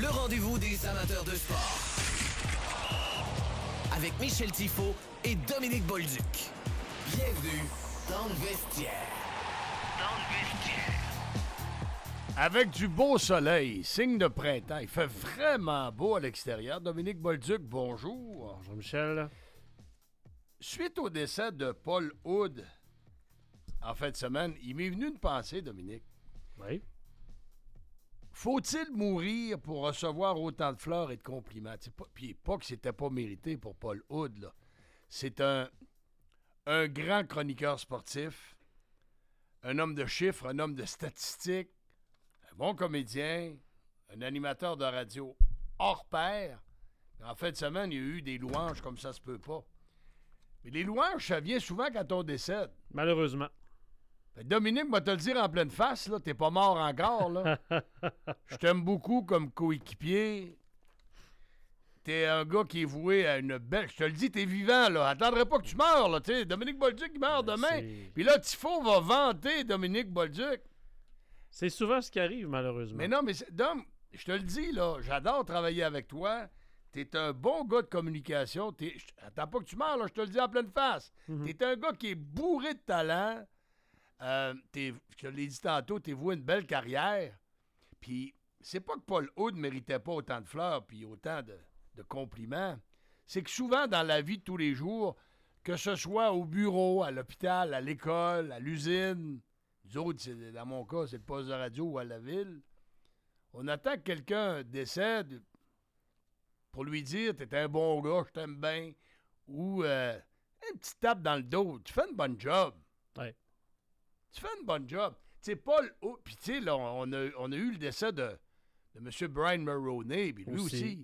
rendez-vous des amateurs de sport. Avec Michel Tifo et Dominique Bolduc. Bienvenue dans le vestiaire. Avec du beau soleil, signe de printemps. Il fait vraiment beau à l'extérieur. Dominique Bolduc, bonjour. Bonjour Michel. Suite au décès de Paul Oud en fin de semaine, il m'est venu une pensée, Dominique. Oui. Faut-il mourir pour recevoir autant de fleurs et de compliments? Puis pas que c'était pas mérité pour Paul Oud, là. C'est un grand chroniqueur sportif, un homme de chiffres, un homme de statistiques, un bon comédien, un animateur de radio hors pair. En fin de semaine, il y a eu des louanges comme ça se peut pas. Mais les louanges, ça vient souvent quand on décède. Malheureusement. Dominique, moi te le dire en pleine face, là, t'es pas mort encore, là. Je t'aime beaucoup comme coéquipier. T'es un gars qui est voué à une belle... Je te le dis, t'es vivant, là. Attendrai pas que tu meurs, là, tu sais. Dominique Bolduc, il meurt demain. Puis là, Tifo va vanter Dominique Bolduc. C'est souvent ce qui arrive, malheureusement. Mais non, mais Dom, je te le dis, là, j'adore travailler avec toi. T'es un bon gars de communication. Attends pas que tu meurs, là, je te le dis en pleine face. T'es un gars qui est bourré de talent. Je l'ai dit tantôt, t'es voué une belle carrière. Puis, c'est pas que Paul Oud ne méritait pas autant de fleurs puis autant de compliments. C'est que souvent, dans la vie de tous les jours, que ce soit au bureau, à l'hôpital, à l'école, à l'usine, nous autres, dans mon cas, c'est le poste de radio ou à la ville, on attend que quelqu'un décède pour lui dire « T'es un bon gars, je t'aime bien » ou une petite tape dans le dos. Tu fais une bonne job. Ouais. Tu fais une bonne job. Tu sais, Paul, puis tu sais, là, on a eu le décès de M. Brian Mulroney, puis lui aussi.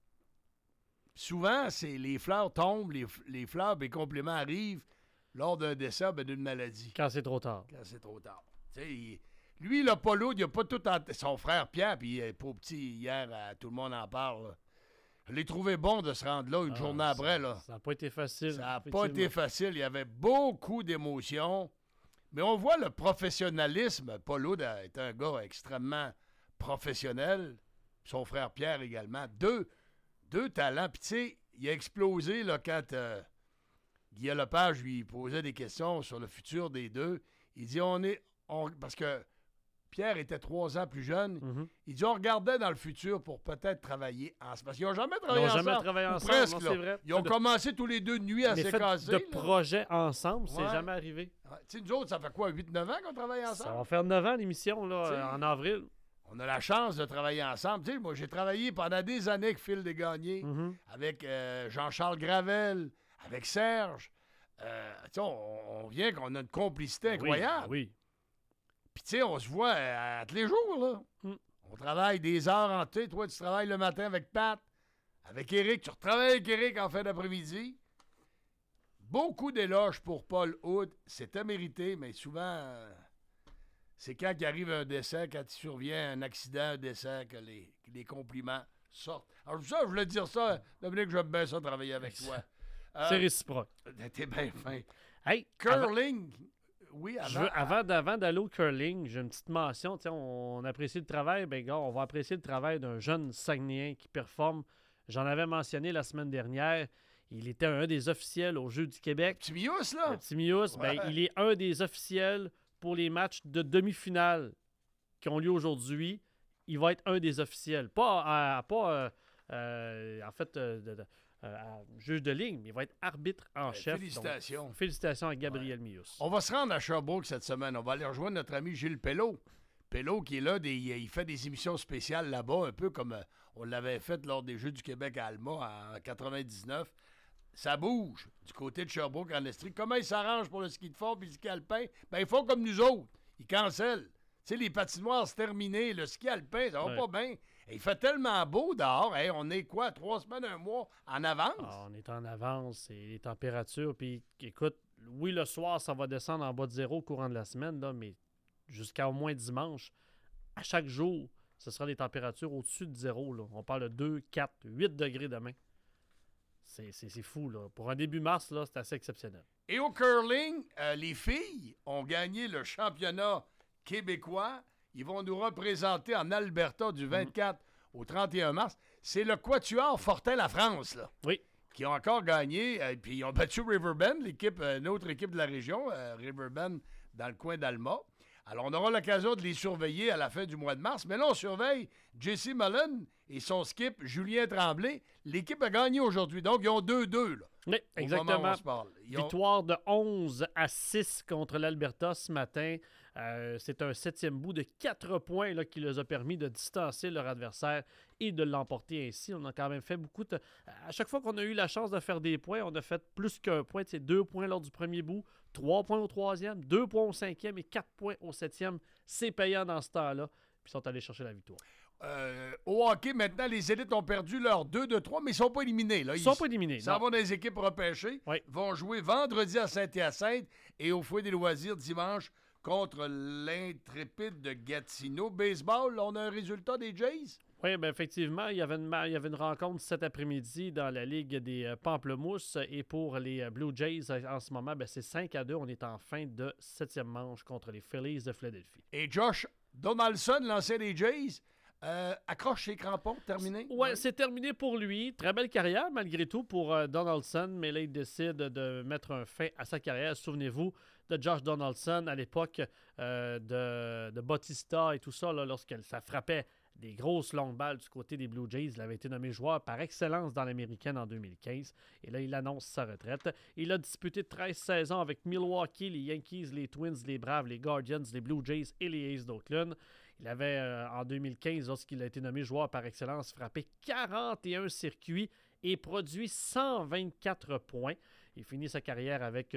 Souvent, c'est les fleurs tombent, les fleurs, puis les compliments arrivent lors d'un décès, d'une maladie. Quand c'est trop tard. Quand c'est trop tard. Tu sais, lui, là, Paul, il a pas tout son frère Pierre, puis pauvre petit, hier, tout le monde en parle, là. Je l'ai trouvé bon de se rendre là une journée après, là. Ça n'a pas été facile. Ça n'a pas été facile. Il y avait beaucoup d'émotions. Mais on voit le professionnalisme. Paul Oud est un gars extrêmement professionnel. Son frère Pierre également. Deux talents. Puis tu sais, il a explosé là, quand Guillaume Lepage lui posait des questions sur le futur des deux. Il dit parce que Pierre était 3 ans plus jeune. Il dit on regardait dans le futur pour peut-être travailler ensemble. Parce qu'ils n'ont jamais travaillé ensemble. Presque, non, c'est vrai. Ils ont commencé tous les deux de nuit à s'écraser. De projets ensemble, c'est jamais arrivé. Tu sais, nous autres, ça fait quoi, 8-9 ans qu'on travaille ensemble? Ça va faire 9 ans l'émission, là, en avril. On a la chance de travailler ensemble. Tu sais, moi, j'ai travaillé pendant des années avec Phil Desgagnés, avec Jean-Charles Gravel, avec Serge. Tu sais, on vient qu'on a une complicité incroyable. Oui. Puis, tu sais, on se voit tous les jours, là. On travaille des heures en tout. Toi, tu travailles le matin avec Pat, avec Éric. Tu retravailles avec Éric en fin d'après-midi. Beaucoup d'éloges pour Paul Oud. C'était mérité, mais souvent, c'est quand il arrive un décès, quand il survient un accident, un décès, que les compliments sortent. Alors, ça, je voulais dire ça, Dominique, j'aime bien ça travailler avec toi. C'est réciproque. T'es bien fin. Hey, Curling... Oui, avant d'aller au curling, j'ai une petite mention. On apprécie le travail. Ben, gars, on va apprécier le travail d'un jeune Saguenayen qui performe. J'en avais mentionné la semaine dernière. Il était un des officiels aux Jeux du Québec. Petit Mius, là? Le petit Mius, ouais. Il est un des officiels pour les matchs de demi-finale qui ont lieu aujourd'hui. Il va être un des officiels. Juge de ligne, mais il va être arbitre en chef. Félicitations. Donc, félicitations à Gabriel Mius. On va se rendre à Sherbrooke cette semaine. On va aller rejoindre notre ami Gilles Pelleau. Pelleau qui est là, il fait des émissions spéciales là-bas, un peu comme on l'avait fait lors des Jeux du Québec à Alma en 99. Ça bouge du côté de Sherbrooke en Estrie. Comment ils s'arrangent pour le ski de fond et le ski alpin? Ben, ils font comme nous autres. Ils cancellent. Tu sais, les patinoires, c'est terminé. Le ski alpin, ça va pas bien. Et il fait tellement beau dehors. Hey, on est quoi, 3 semaines, 1 mois en avance? On est en avance. Et les températures. Puis, écoute, oui, le soir, ça va descendre en bas de zéro au courant de la semaine, là, mais jusqu'à au moins dimanche, à chaque jour, ce sera des températures au-dessus de zéro. Là. On parle de 2, 4, 8 degrés demain. C'est fou, là. Pour un début mars, là, c'est assez exceptionnel. Et au curling, les filles ont gagné le championnat québécois. Ils vont nous représenter en Alberta du 24 au 31 mars. C'est le Quatuor Fortin-La-France, là. Oui. Qui ont encore gagné. Puis ils ont battu Riverbend, une autre équipe de la région, Riverbend, dans le coin d'Alma. Alors, on aura l'occasion de les surveiller à la fin du mois de mars. Mais là, on surveille Jesse Mullen et son skip, Julien Tremblay. L'équipe a gagné aujourd'hui. Donc, ils ont 2-2, là. Oui, exactement. Au moment où on se parle. Victoire de 11-6 contre l'Alberta ce matin. C'est un 7e bout de 4 points là, qui leur a permis de distancer leur adversaire et de l'emporter ainsi. On a quand même fait beaucoup de... À chaque fois qu'on a eu la chance de faire des points, on a fait plus qu'un point. C'est 2 points lors du premier bout, 3 points au 3e, 2 points au 5e et 4 points au 7e. C'est payant dans ce temps-là. Puis ils sont allés chercher la victoire. Au hockey, maintenant, les élites ont perdu leur 2 de 3, mais ils ne sont pas éliminés. Là. Ils ne sont pas éliminés. Ils s'en vont dans les équipes repêchées. Oui. Vont jouer vendredi à Saint-Hyacinthe et au Foyer des loisirs dimanche contre l'Intrépide de Gatineau. Baseball, on a un résultat des Jays? Oui, bien effectivement, il y avait une rencontre cet après-midi dans la Ligue des Pamplemousses. Et pour les Blue Jays, en ce moment, ben, c'est 5-2. On est en fin de 7e manche contre les Phillies de Philadelphie. Et Josh Donaldson, l'ancien des Jays, accroche ses crampons, terminé? Oui, c'est terminé pour lui. Très belle carrière, malgré tout, pour Donaldson. Mais là, il décide de mettre un fin à sa carrière. Souvenez-vous de Josh Donaldson à l'époque de Bautista et tout ça, là, ça frappait des grosses longues balles du côté des Blue Jays. Il avait été nommé joueur par excellence dans l'américaine en 2015. Et là, il annonce sa retraite. Il a disputé 13 saisons avec Milwaukee, les Yankees, les Twins, les Braves, les Guardians, les Blue Jays et les Aces d'Oakland. Il avait, en 2015, lorsqu'il a été nommé joueur par excellence, frappé 41 circuits et produit 124 points. Il finit sa carrière avec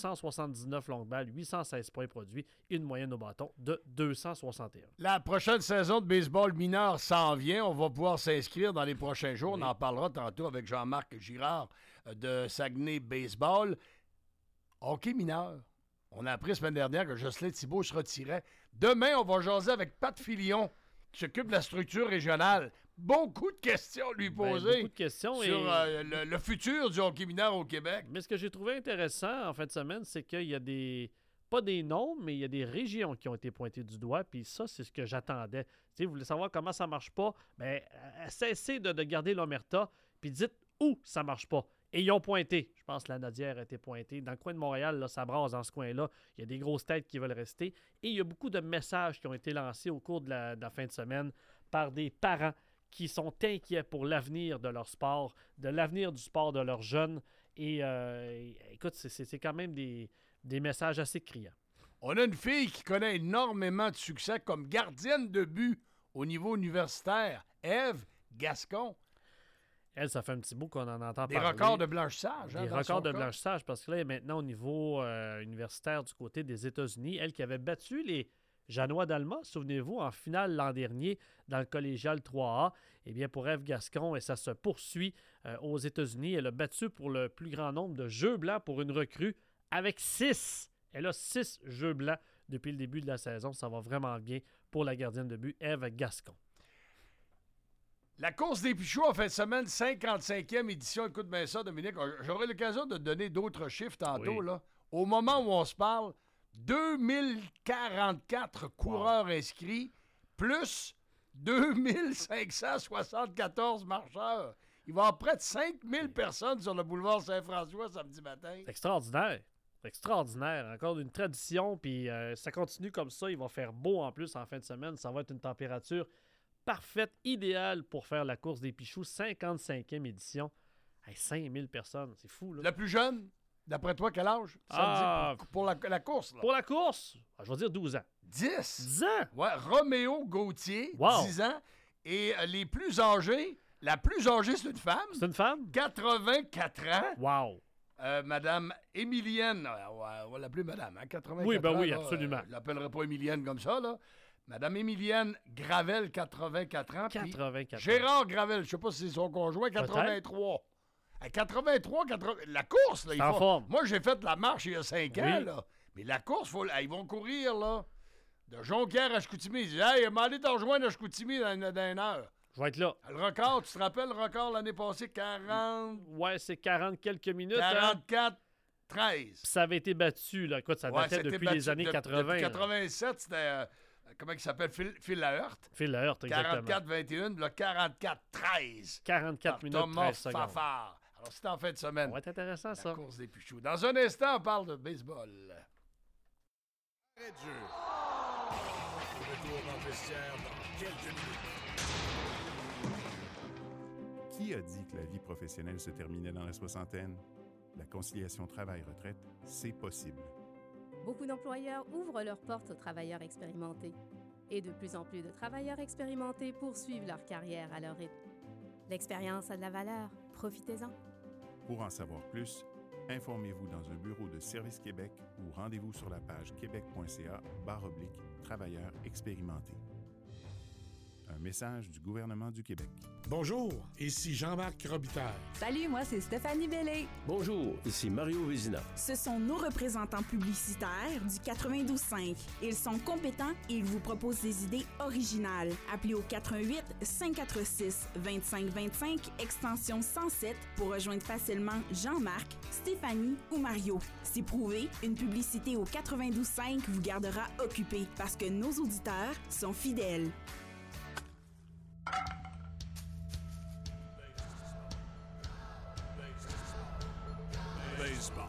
279 longues balles, 816 points produits et une moyenne au bâton de 261. La prochaine saison de baseball mineur s'en vient. On va pouvoir s'inscrire dans les prochains jours. Oui. On en parlera tantôt avec Jean-Marc Girard de Saguenay Baseball. Hockey mineur. On a appris la semaine dernière que Jocelyn Thibault se retirait. Demain, on va jaser avec Pat Filion, qui s'occupe de la structure régionale. Beaucoup de questions à lui poser beaucoup de questions sur le futur du hockey mineur au Québec. Mais ce que j'ai trouvé intéressant en fin de semaine, c'est qu'il y a pas des noms, mais il y a des régions qui ont été pointées du doigt. Puis ça, c'est ce que j'attendais. Tu sais, vous voulez savoir comment ça marche pas? Bien, cessez de garder l'omerta, puis dites où ça marche pas. Et ils ont pointé. Je pense que la Nodière a été pointée. Dans le coin de Montréal, là, ça brasse dans ce coin-là. Il y a des grosses têtes qui veulent rester. Et il y a beaucoup de messages qui ont été lancés au cours de la fin de semaine par des parents qui sont inquiets pour l'avenir de leur sport, de l'avenir du sport de leurs jeunes. Et écoute, c'est quand même des messages assez criants. On a une fille qui connaît énormément de succès comme gardienne de but au niveau universitaire, Ève Gascon. Elle, ça fait un petit bout qu'on en entend parler. Des records de blanchissage. Des records de blanchissage, parce que là, elle est maintenant au niveau universitaire du côté des États-Unis. Elle qui avait battu les Janois d'Alma, souvenez-vous, en finale l'an dernier dans le collégial 3A. Eh bien, pour Ève Gascon, et ça se poursuit aux États-Unis. Elle a battu pour le plus grand nombre de jeux blancs pour une recrue avec 6. Elle a 6 jeux blancs depuis le début de la saison. Ça va vraiment bien pour la gardienne de but, Ève Gascon. La course des Pichoux en fin de semaine, 55e édition. Écoute bien ça, Dominique. J'aurai l'occasion de te donner d'autres chiffres tantôt. Oui. Là. Au moment où on se parle, 2044 coureurs inscrits, plus 2574 marcheurs. Il va y avoir près de 5000 personnes sur le boulevard Saint-François samedi matin. C'est extraordinaire. C'est extraordinaire. Encore une tradition, puis ça continue comme ça. Il va faire beau en plus en fin de semaine. Ça va être une température parfaite, idéale pour faire la course des Pichoux, 55e édition. Hey, 5000 personnes, c'est fou, là. Le plus jeune, d'après toi, quel âge? Pour la course, là. Pour la course, je vais dire 12 ans. 10? 10 ans? Ouais, Roméo Gauthier, wow. 10 ans. Et les plus âgés, la plus âgée, c'est une femme. C'est une femme? 84 ans. Wow. Madame Émilienne, on va l'appeler madame, hein, 84 oui, ben ans. Oui, là, absolument. Je l'appellerai pas Émilienne comme ça, là. Madame Émilienne Gravel, 84 ans. 84 ans. Gérard Gravel, je ne sais pas si c'est son conjoint, 83. À 83, la course, là, en forme. Moi, j'ai fait la marche il y a 5 ans, là. Mais la course, ils vont courir, là. De Jonquière à Chicoutimi. Ils disent, hey, m'a allé te rejoindre à Chicoutimi dans une heure. Je vais être là. Le record, tu te rappelles le record l'année passée, 40... Ouais, c'est 40 quelques minutes. 44, 13. Puis ça avait été battu, là. Écoute, ça datait depuis les années 80. Depuis 87, c'était comment il s'appelle? Phil Laheurte. Phil Laheurte, exactement. 44-21, là, 44-13. 44 minutes, Thomas 13 secondes. Fafard. Alors, c'est en fin de semaine. Ça va être intéressant, La ça. course des Pichous. Dans un instant, on parle de baseball. Arrêt de jeu. Retour dans le vestiaire dans quelques minutes. Qui a dit que la vie professionnelle se terminait dans la soixantaine? La conciliation travail-retraite, c'est possible. Beaucoup d'employeurs ouvrent leurs portes aux travailleurs expérimentés. Et de plus en plus de travailleurs expérimentés poursuivent leur carrière à leur rythme. L'expérience a de la valeur. Profitez-en. Pour en savoir plus, informez-vous dans un bureau de Service Québec ou rendez-vous sur la page québec.ca/travailleurs expérimentés. Un message du gouvernement du Québec. Bonjour, ici Jean-Marc Robitaille. Salut, moi c'est Stéphanie Bellé. Bonjour, ici Mario Vézina. Ce sont nos représentants publicitaires du 92.5. Ils sont compétents et ils vous proposent des idées originales. Appelez au 88 546 2525 extension 107 pour rejoindre facilement Jean-Marc, Stéphanie ou Mario. C'est prouvé, une publicité au 92.5 vous gardera occupé parce que nos auditeurs sont fidèles. Baseball.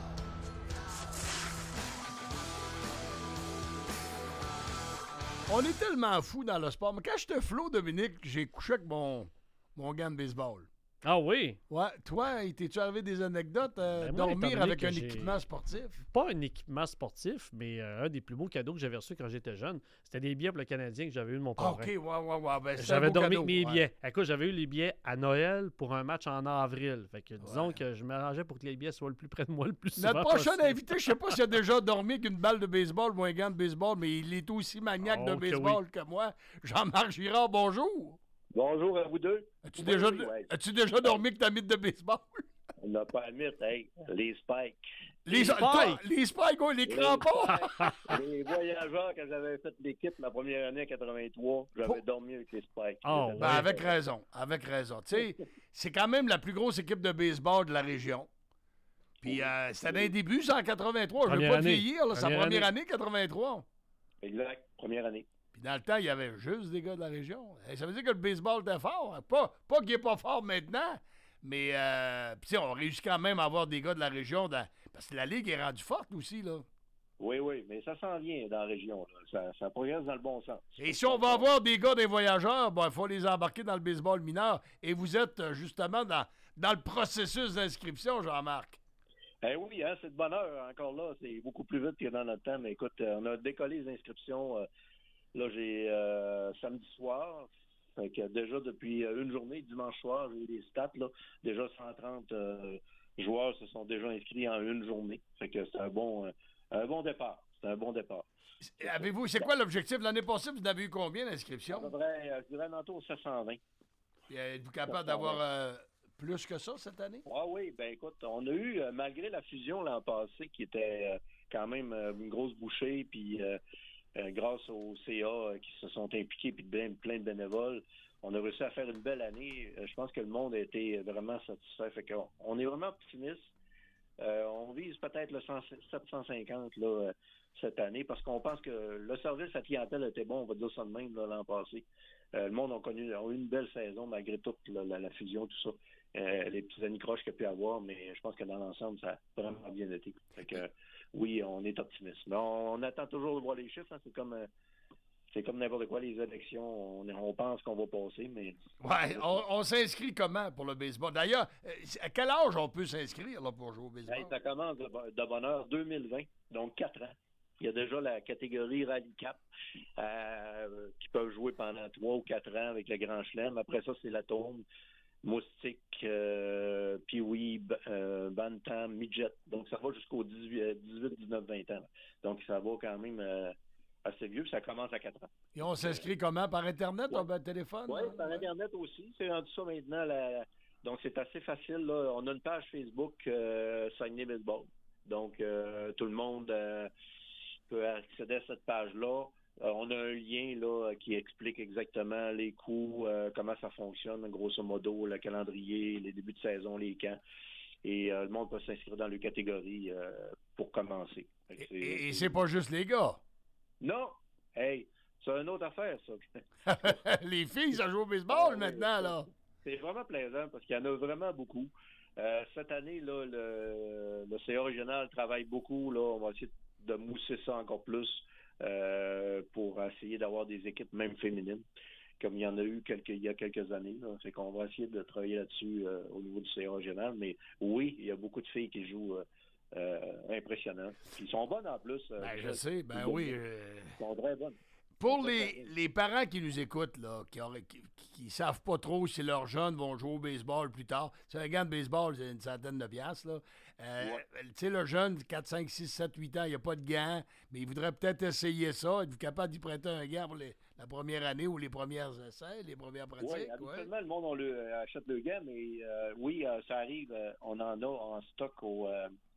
On est tellement fous dans le sport. Mais quand j'étais flot, Dominique, j'ai couché avec mon gant de baseball. Ah oui? Ouais, toi, t'es-tu arrivé des anecdotes? Ben moi, étant Dormir donné avec que un j'ai- équipement sportif? Pas un équipement sportif, mais un des plus beaux cadeaux que j'avais reçus quand j'étais jeune, c'était des billets pour le Canadien que j'avais eu de mon Ah, parrain. OK, ouais. Ben, c'est un J'avais beau dormi cadeau, avec mes ouais. billets. Écoute, j'avais eu les billets à Noël pour un match en avril. Fait que disons Ouais. que je m'arrangeais pour que les billets soient le plus près de moi le plus souvent Notre prochain possible. invité, je sais pas s'il a déjà dormi avec une balle de baseball ou un gant de baseball, mais il est aussi maniaque de Oh, que baseball que moi. Jean-Marc Girard, bonjour. Bonjour à vous deux. As-tu Oui, déjà, oui, ouais. as-tu déjà dormi avec ta mythe de baseball? On n'a pas à mythe, hey, les spikes. Les Spikes. les spikes, ouais, les crampons. Les voyageurs, quand j'avais fait l'équipe ma première année à 83, j'avais dormi avec les spikes. Oh, J'étais Ben, ouais. avec raison, avec raison. Tu sais, c'est quand même la plus grosse équipe de baseball de la région. Puis c'était dans les débuts, ça, en 83. Je veux Première pas année. vieillir, là, c'est la Première première année, 83. Exact, première année. Puis dans le temps, il y avait juste des gars de la région. Et ça veut dire que le baseball était fort. Pas qu'il n'est pas fort maintenant, mais puis, tu sais, on réussit quand même à avoir des gars de la région. Parce que la Ligue est rendue forte aussi, là. Oui, mais ça s'en vient dans la région. Là. Ça progresse dans le bon sens. Et si on va avoir des gars des voyageurs, il faut les embarquer dans le baseball mineur. Et vous êtes justement dans le processus d'inscription, Jean-Marc. Eh oui, hein, c'est de bonne heure. Encore là, c'est beaucoup plus vite que dans notre temps. Mais écoute, on a décollé les inscriptions. Là, j'ai samedi soir. Fait que déjà, depuis une journée, dimanche soir, j'ai eu des stats. Là. Déjà, 130 joueurs se sont déjà inscrits en une journée. Fait que c'est un bon départ. C'est un bon départ. C'est quoi l'objectif? L'année passée, vous en avez eu combien À d'inscriptions? peu près, je dirais, autour de 720. Puis, êtes-vous capable d'avoir plus que ça cette année? Ah oui, ben écoute, on a eu, malgré la fusion l'an passé, qui était quand même une grosse bouchée, puis grâce au CA qui se sont impliqués, puis plein de bénévoles, on a réussi à faire une belle année. Je pense que le monde a été vraiment satisfait. Fait qu'on est vraiment optimiste. On vise peut-être le 750 là, cette année, parce qu'on pense que le service à clientèle était bon, on va dire ça de même, là, l'an passé. Le monde a eu une belle saison, malgré toute la fusion, tout ça. Les petits anicroches qu'il y a pu avoir, mais je pense que dans l'ensemble, ça a vraiment bien été. Fait que, oui, on est optimiste. Mais on attend toujours de voir les chiffres. Hein. C'est comme n'importe quoi, les élections. On pense qu'on va passer, mais... Ouais, on s'inscrit comment pour le baseball? D'ailleurs, à quel âge on peut s'inscrire là, pour jouer au baseball? Hey, ça commence de bonne heure 2020, donc 4 ans. Il y a déjà la catégorie Rallye Cap qui peuvent jouer pendant 3 ou 4 ans avec le Grand Chelem. Après ça, c'est la Tourne, Moustique, Pee-Wee, Bantam, Midget. Donc, ça va jusqu'au 18, 19, 20 ans. Donc, ça va quand même assez vieux. Ça commence à 4 ans. Et on s'inscrit comment? Par Internet, Ouais. Par téléphone? Oui, hein? par Internet aussi. C'est rendu ça maintenant. Donc, c'est assez facile. Là. On a une page Facebook, Saguenay Baseball. Donc, tout le monde peut accéder à cette page-là. On a un lien là qui explique exactement les coûts, comment ça fonctionne, grosso modo, le calendrier, les débuts de saison, les camps. Et le monde peut s'inscrire dans les catégories pour commencer. Et c'est pas juste les gars. Non! Hey! C'est une autre affaire, ça. Les filles, ça joue au baseball maintenant, là. C'est vraiment plaisant parce qu'il y en a vraiment beaucoup. Cette année, là, le CA régional travaille beaucoup. Là, on va essayer de mousser ça encore plus pour essayer d'avoir des équipes même féminines, comme il y en a eu il y a quelques années. Là. Fait qu'on va essayer de travailler là-dessus au niveau du CA régional. Mais oui, il y a beaucoup de filles qui jouent impressionnant. Ils sont bonnes en plus. Je sais, oui. Ils sont très bonnes. Pour les parents qui nous écoutent, là, qui savent pas trop si leurs jeunes vont jouer au baseball plus tard, c'est un gant de baseball, c'est une centaine de piastres. Là. Tu sais, le jeune, 4, 5, 6, 7, 8 ans, il n'y a pas de gants, mais il voudrait peut-être essayer ça. Êtes-vous capable d'y prêter un gant pour la première année ou les premières essais, les premières pratiques? Oui, habituellement, le monde achète le gant, mais oui, ça arrive. On en a en stock au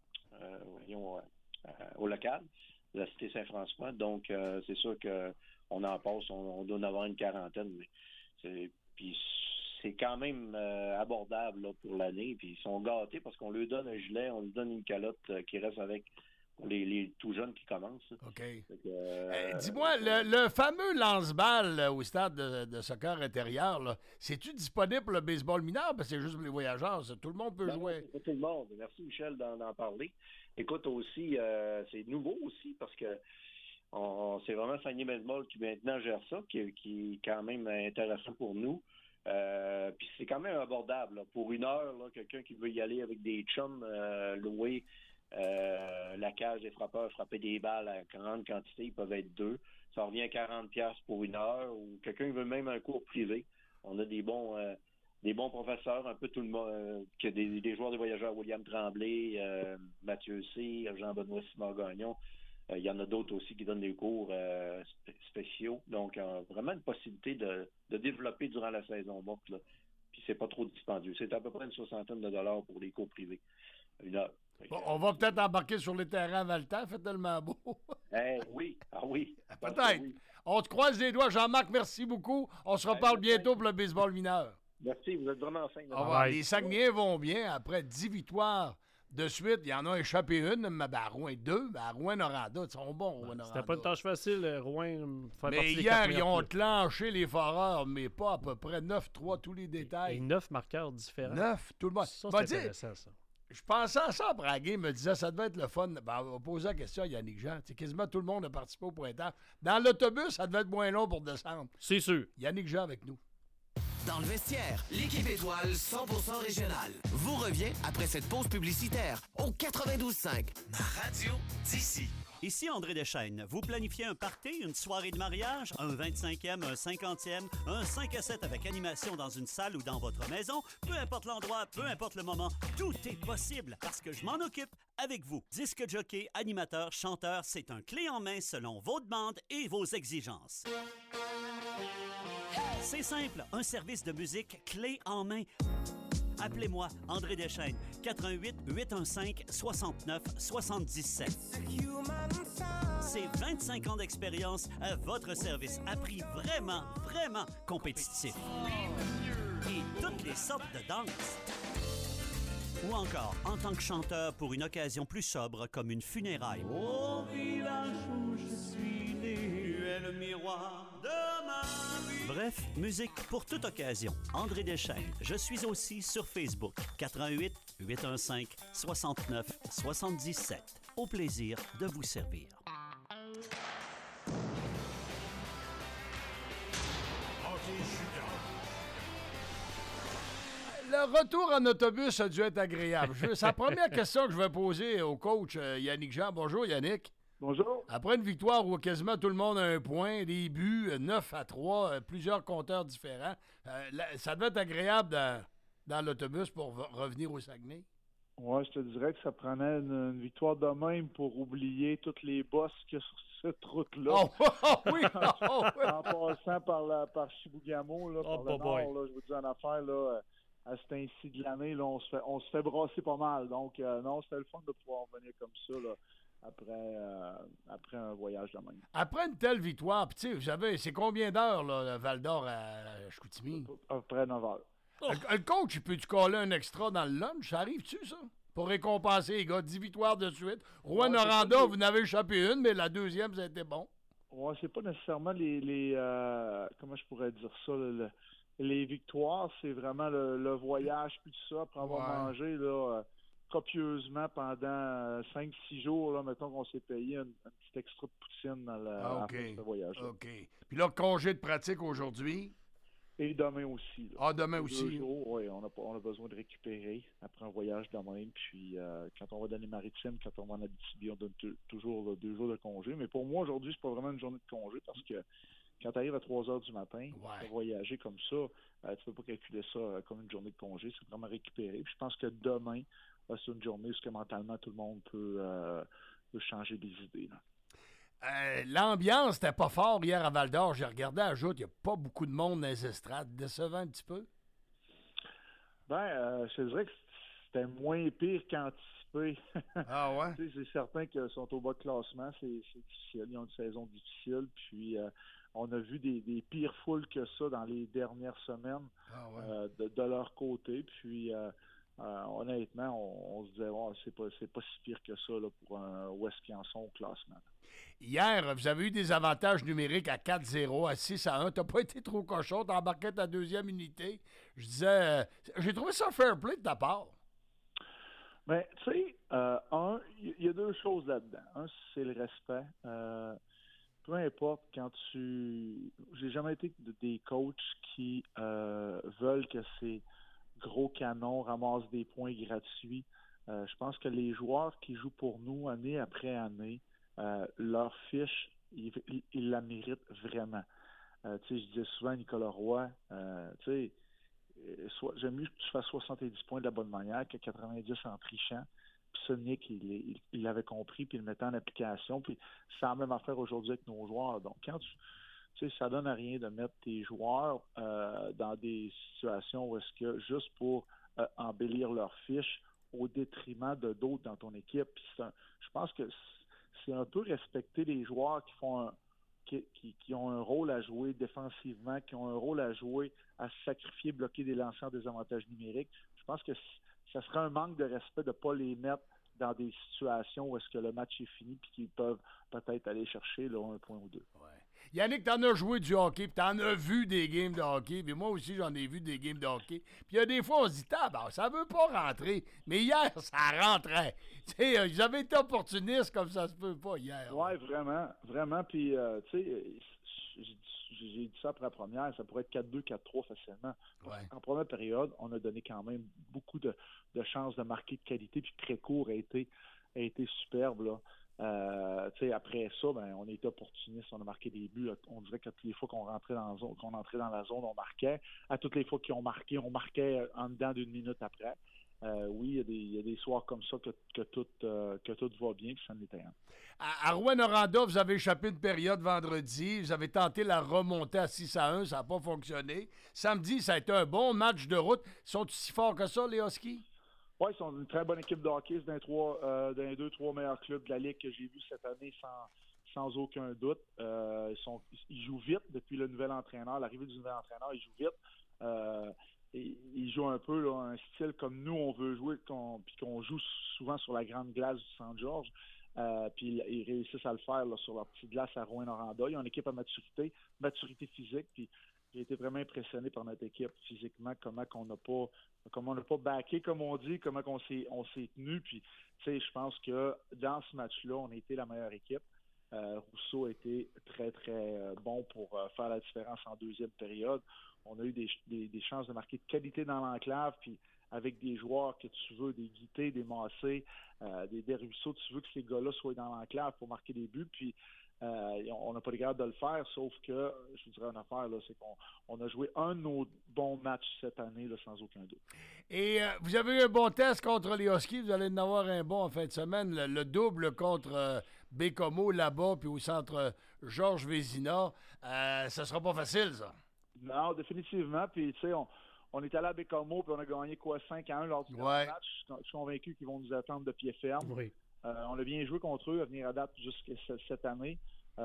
local, la cité Saint-François. Donc, c'est sûr qu'on en passe, on doit en avoir une quarantaine. Puis c'est quand même abordable là, pour l'année. Puis ils sont gâtés parce qu'on leur donne un gilet, on leur donne une calotte qui reste avec les tout jeunes qui commencent. OK. Dis-moi, le fameux lance-balle au stade de soccer intérieur, là, c'est-tu disponible pour le baseball mineur? Parce que c'est juste pour les voyageurs, ça. Tout le monde peut jouer. C'est pour tout le monde. Merci, Michel, d'en parler. Écoute, aussi, c'est nouveau aussi parce que c'est vraiment Saguenay Baseball qui maintenant gère ça, qui est quand même intéressant pour nous. Puis c'est quand même abordable. Là. Pour une heure, là, quelqu'un qui veut y aller avec des chums, louer la cage des frappeurs, frapper des balles à grande quantité, ils peuvent être 2. Ça revient à 40$ pour une heure. Ou quelqu'un qui veut même un cours privé. On a des bons professeurs, un peu tout le monde, qui a des joueurs de voyageurs, William Tremblay, Mathieu C., Jean-Benoît Simon-Gagnon. Il y en a d'autres aussi qui donnent des cours spéciaux. Donc, vraiment une possibilité de développer durant la saison morte. Là. Puis, c'est pas trop dispendieux. C'est à peu près une soixantaine de dollars pour les cours privés. Une heure. Bon, on va peut-être embarquer sur les terrains Valtan, fait tellement beau. Oui. Ah oui. Peut-être. Oui. On te croise les doigts. Jean-Marc, merci beaucoup. On se reparle bientôt pour le baseball mineur. Merci, vous êtes vraiment fin. Les Saguenayens vont bien. Après 10 victoires de suite, il y en a échappé une, mais à Rouen 2, à Rouen-Noranda, ils sont bons. C'était pas une tâche facile, Rouen. Mais hier, ils ont clenché les foreurs, mais pas à peu près 9-3, tous les détails. Et 9 marqueurs différents. 9, tout le monde. Ça, c'est intéressant, ça. Je pensais à ça après la game, me disait ça devait être le fun. On va poser la question à Yannick Jean. Quasiment tout le monde a participé au printemps. Dans l'autobus, ça devait être moins long pour descendre. C'est sûr. Yannick Jean avec nous. Dans le vestiaire, l'équipe étoile 100% régionale vous revient après cette pause publicitaire au 92.5, ma radio d'ici. Ici André Deschaines. Vous planifiez un party, une soirée de mariage, un 25e, un 50e, un 5 à 7 avec animation dans une salle ou dans votre maison, peu importe l'endroit, peu importe le moment, tout est possible parce que je m'en occupe avec vous. Disque jockey, animateur, chanteur, c'est un clé en main selon vos demandes et vos exigences. C'est simple, un service de musique clé en main. Appelez-moi André Deschaines, 88 815 69 77. C'est 25 ans d'expérience à votre service, à prix vraiment, vraiment compétitif. Et toutes les sortes de danses. Ou encore, en tant que chanteur pour une occasion plus sobre comme une funéraille. Au village où je suis né, tu es le miroir de ma vie. Bref, musique pour toute occasion. André Deschaines. Je suis aussi sur Facebook. 88 815 69 77. Au plaisir de vous servir. Le retour en autobus a dû être agréable. C'est la première question que je vais poser au coach Yannick Jean. Bonjour Yannick. Bonjour. Après une victoire où quasiment tout le monde a un point, des buts, 9-3, plusieurs compteurs différents, ça devait être agréable dans l'autobus pour revenir au Saguenay? Oui, je te dirais que ça prenait une victoire de même pour oublier toutes les bosses qu'il y a sur cette route-là. Oui! En passant par Chibougamau, là, par le nord, là, je vous dis en affaire, là, à cet ainsi de l'année, là, on se fait brasser pas mal. Donc, non, c'était le fun de pouvoir revenir comme ça, là. Après un voyage de même. Après une telle victoire, puis tu sais, vous savez, c'est combien d'heures, là, Val-d'Or à Chicoutimi? À peu près 9 heures. Le coach, peux-tu coller un extra dans le lunch? Ça arrive-tu, ça? Pour récompenser les gars, 10 victoires de suite. Rouen-Noranda, vous n'avez échappé une, mais la deuxième, ça a été bon. Ouais, c'est pas nécessairement les comment je pourrais dire ça, les victoires, c'est vraiment le voyage, puis tout ça, après avoir mangé là, copieusement pendant 5-6 jours, là, mettons qu'on s'est payé un petit extra de poutine dans la fin de ce voyage. OK. Puis là, congé de pratique aujourd'hui? Et demain aussi. Là. Ah, demain aussi? 2 jours, oui, on a besoin de récupérer après un voyage de même. Puis quand on va dans les maritimes, quand on va en Abitibi, on donne toujours là, 2 jours de congé. Mais pour moi, aujourd'hui, c'est pas vraiment une journée de congé parce que quand tu arrives à 3 heures du matin, tu vas voyager comme ça, tu peux pas calculer ça comme une journée de congé. C'est vraiment récupérer. Puis je pense que demain, c'est une journée où mentalement tout le monde peut changer des idées. Là. L'ambiance n'était pas fort hier à Val-d'Or. J'ai regardé à Joute, il n'y a pas beaucoup de monde dans les estrades. Décevant un petit peu? Je te dirais que c'était moins pire qu'anticipé. Ah ouais? C'est certain qu'ils sont au bas de classement. C'est difficile. Ils ont une saison difficile. Puis on a vu des pires foules que ça dans les dernières semaines de leur côté. Puis honnêtement, on se disait c'est pas si pire que ça là, pour où est-ce qu'ils en sont au classement. Hier, vous avez eu des avantages numériques à 4-0, à 6-1. T'as pas été trop cochon, t'as embarqué ta deuxième unité. Je disais, j'ai trouvé ça fair play de ta part. Mais tu sais, il y a 2 choses là-dedans. Un, c'est le respect. Peu importe, j'ai jamais été des coachs qui veulent que ces gros canons ramassent des points gratuits. Je pense que les joueurs qui jouent pour nous année après année, leur fiche, ils la méritent vraiment. Je disais souvent à Nicolas Roy, j'aime mieux que tu fasses 70 points de la bonne manière que 90 en trichant. Puis ça, Nick, il l'avait compris, puis il le mettait en application. Puis c'est la même affaire aujourd'hui avec nos joueurs. Donc, quand ça donne à rien de mettre tes joueurs dans des situations où est-ce que juste pour embellir leur fiche au détriment de d'autres dans ton équipe. Puis je pense que c'est un peu respecter les joueurs qui ont un rôle à jouer défensivement, qui ont un rôle à jouer à se sacrifier, bloquer des lancers des avantages numériques. Je pense que ça serait un manque de respect de ne pas les mettre dans des situations où est-ce que le match est fini puis qu'ils peuvent peut-être aller chercher là, 1 point ou 2. Ouais. Yannick, t'en as joué du hockey, puis t'en as vu des games de hockey, puis moi aussi j'en ai vu des games de hockey. Puis il y a des fois on se dit, ça veut pas rentrer, mais hier ça rentrait. Ils avaient été opportunistes comme ça se peut pas hier. Ouais, vraiment. Puis j'ai dit ça après la première, ça pourrait être 4-2, 4-3 facilement. En première période, on a donné quand même beaucoup de chances de marquer de qualité, puis très court a été superbe là. Après ça, on était opportunistes, on a marqué des buts. On dirait que toutes les fois qu'on rentrait dans la zone, on marquait. À toutes les fois qu'ils ont marqué, on marquait en dedans d'1 minute après. Oui, il y a des soirs comme ça que tout va bien, puis ça en était un. À Rouyn-Noranda, vous avez échappé une période vendredi. Vous avez tenté la remontée à 6-1, ça n'a pas fonctionné. Samedi, ça a été un bon match de route. Sont-ils si forts que ça, les Huskies? Oui, ils sont une très bonne équipe de hockey. C'est dans les 2-3 meilleurs clubs de la Ligue que j'ai vus cette année sans aucun doute. Ils jouent vite depuis le nouvel entraîneur. L'arrivée du nouvel entraîneur, ils jouent vite. Ils jouent un peu là, un style comme nous, on veut jouer, puis qu'on joue souvent sur la grande glace du Saint-Georges. Puis ils réussissent à le faire là, sur leur petite glace à Rouyn-Noranda. Ils ont une équipe à maturité physique. Puis j'ai été vraiment impressionné par notre équipe physiquement, comment on n'a pas backé, comme on dit, comment on s'est tenu. Puis, je pense que dans ce match-là, on a été la meilleure équipe. Rousseau a été très, très bon pour faire la différence en deuxième période. On a eu des chances de marquer de qualité dans l'enclave, puis avec des joueurs que tu veux, des Guité, des Massé, des Rousseau, tu veux que ces gars-là soient dans l'enclave pour marquer des buts. Puis, on n'a pas les gardes de le faire, sauf que, je vous dirais une affaire, là, c'est qu'on a joué un de nos bons matchs cette année, là, sans aucun doute. Et vous avez eu un bon test contre les Huskies, vous allez en avoir un bon en fin de semaine, le double contre Bécomo là-bas, puis au centre Georges Vézina. Ça sera pas facile, ça? Non, définitivement, puis tu sais, on est allé à Bécomo, puis on a gagné 5-1 lors du match. Je suis convaincu qu'ils vont nous attendre de pied ferme. Oui. On a bien joué contre eux à venir à date jusqu'à cette année.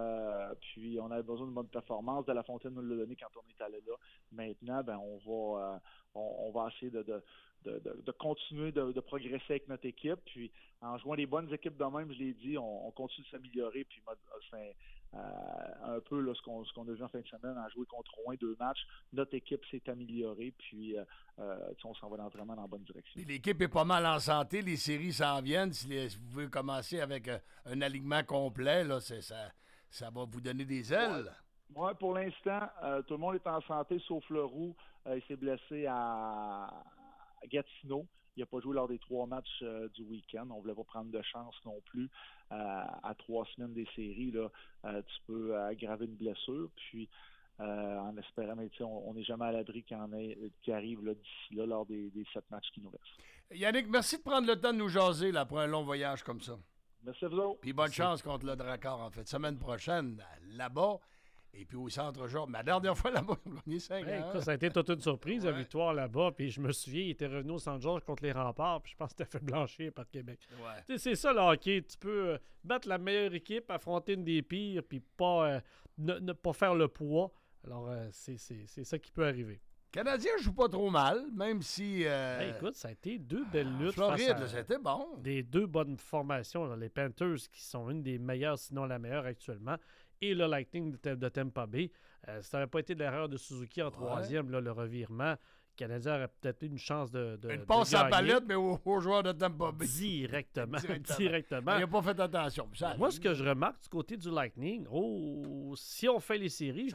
Puis on avait besoin de bonne performance. De La Fontaine nous l'a donné quand on est allé là. Maintenant, on on va essayer de continuer de progresser avec notre équipe. Puis en jouant les bonnes équipes de même, je l'ai dit, on continue de s'améliorer. Puis c'est un peu là, ce qu'on a vu en fin de semaine, en jouer contre Rouen 2 matchs, notre équipe s'est améliorée. Puis on s'en va vraiment dans la bonne direction. Puis l'équipe est pas mal en santé, les séries s'en viennent. Si vous pouvez commencer avec un alignement complet, là, ça va vous donner des ailes. Ouais, pour l'instant, tout le monde est en santé, sauf Leroux. Il s'est blessé à Gatineau. Il n'a pas joué lors des 3 matchs du week-end. On ne voulait pas prendre de chance non plus. À 3 semaines des séries, là, tu peux aggraver une blessure. Puis, en espérant, mais on n'est jamais à l'abri qui arrive là, d'ici là, lors des 7 matchs qui nous restent. Yannick, merci de prendre le temps de nous jaser là, pour un long voyage comme ça. Merci à vous autres. Puis bonne chance contre le Drakkar, en fait. Semaine prochaine, là-bas. Et puis au centre genre, ma dernière fois là-bas, ils ont gagné 5 ans. Ça a été toute une surprise, la victoire là-bas. Puis je me souviens, il était revenu au centre Georges contre les Remparts. Puis je pense que c'était fait blanchir par Québec. Ouais. C'est ça le hockey. Tu peux battre la meilleure équipe, affronter une des pires, puis pas, ne pas faire le poids. Alors, c'est ça qui peut arriver. Le Canadien ne joue pas trop mal, même si... écoute, ça a été 2 belles luttes. Floride, c'était bon. Des 2 bonnes formations. Là, les Panthers, qui sont une des meilleures, sinon la meilleure actuellement, et le Lightning de Tampa Bay. Ça n'aurait pas été de l'erreur de Suzuki en 3e, là, le revirement. Le Canadien aurait peut-être eu une chance de une passe à palette, mais aux joueurs de Tampa Bay. Directement. Il n'a pas fait attention. Moi, ce que je remarque du côté du Lightning, si on fait les séries,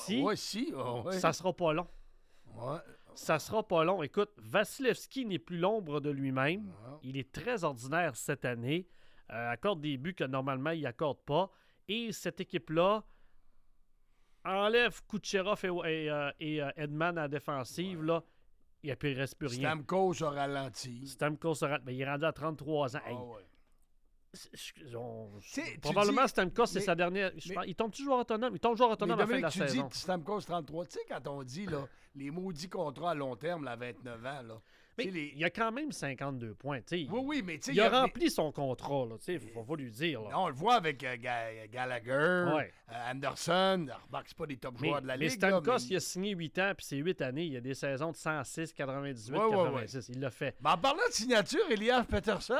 ça sera pas long. Ouais. Ça sera pas long. Écoute, Vasilevski n'est plus l'ombre de lui-même. Ouais. Il est très ordinaire cette année. Accorde des buts que normalement il n'accorde pas. Et cette équipe-là enlève Kucherov et Edman à la défensive. Là, il ne reste plus rien. Stamkos a ralenti. Mais il est rendu à 33 ans. Ouais. Probablement Stamkos, c'est sa dernière... il tombe-tu joueur autonome? Il tombe joueur autonome à la fin de la saison. Tu dis Stamkos 33. Tu sais, quand on dit là, les maudits contrats à long terme, à 29 ans, là... Mais il a quand même 52 points. Oui, mais il a rempli son contrat. Il faut lui dire. Là. On le voit avec Gallagher, Anderson. Remarque, c'est pas des top joueurs de la Ligue. Mais Stamkos, il a signé 8 ans, puis c'est 8 années. Il y a des saisons de 106, 98, 86. Il l'a fait. En parlant de signature, Elias Pettersson,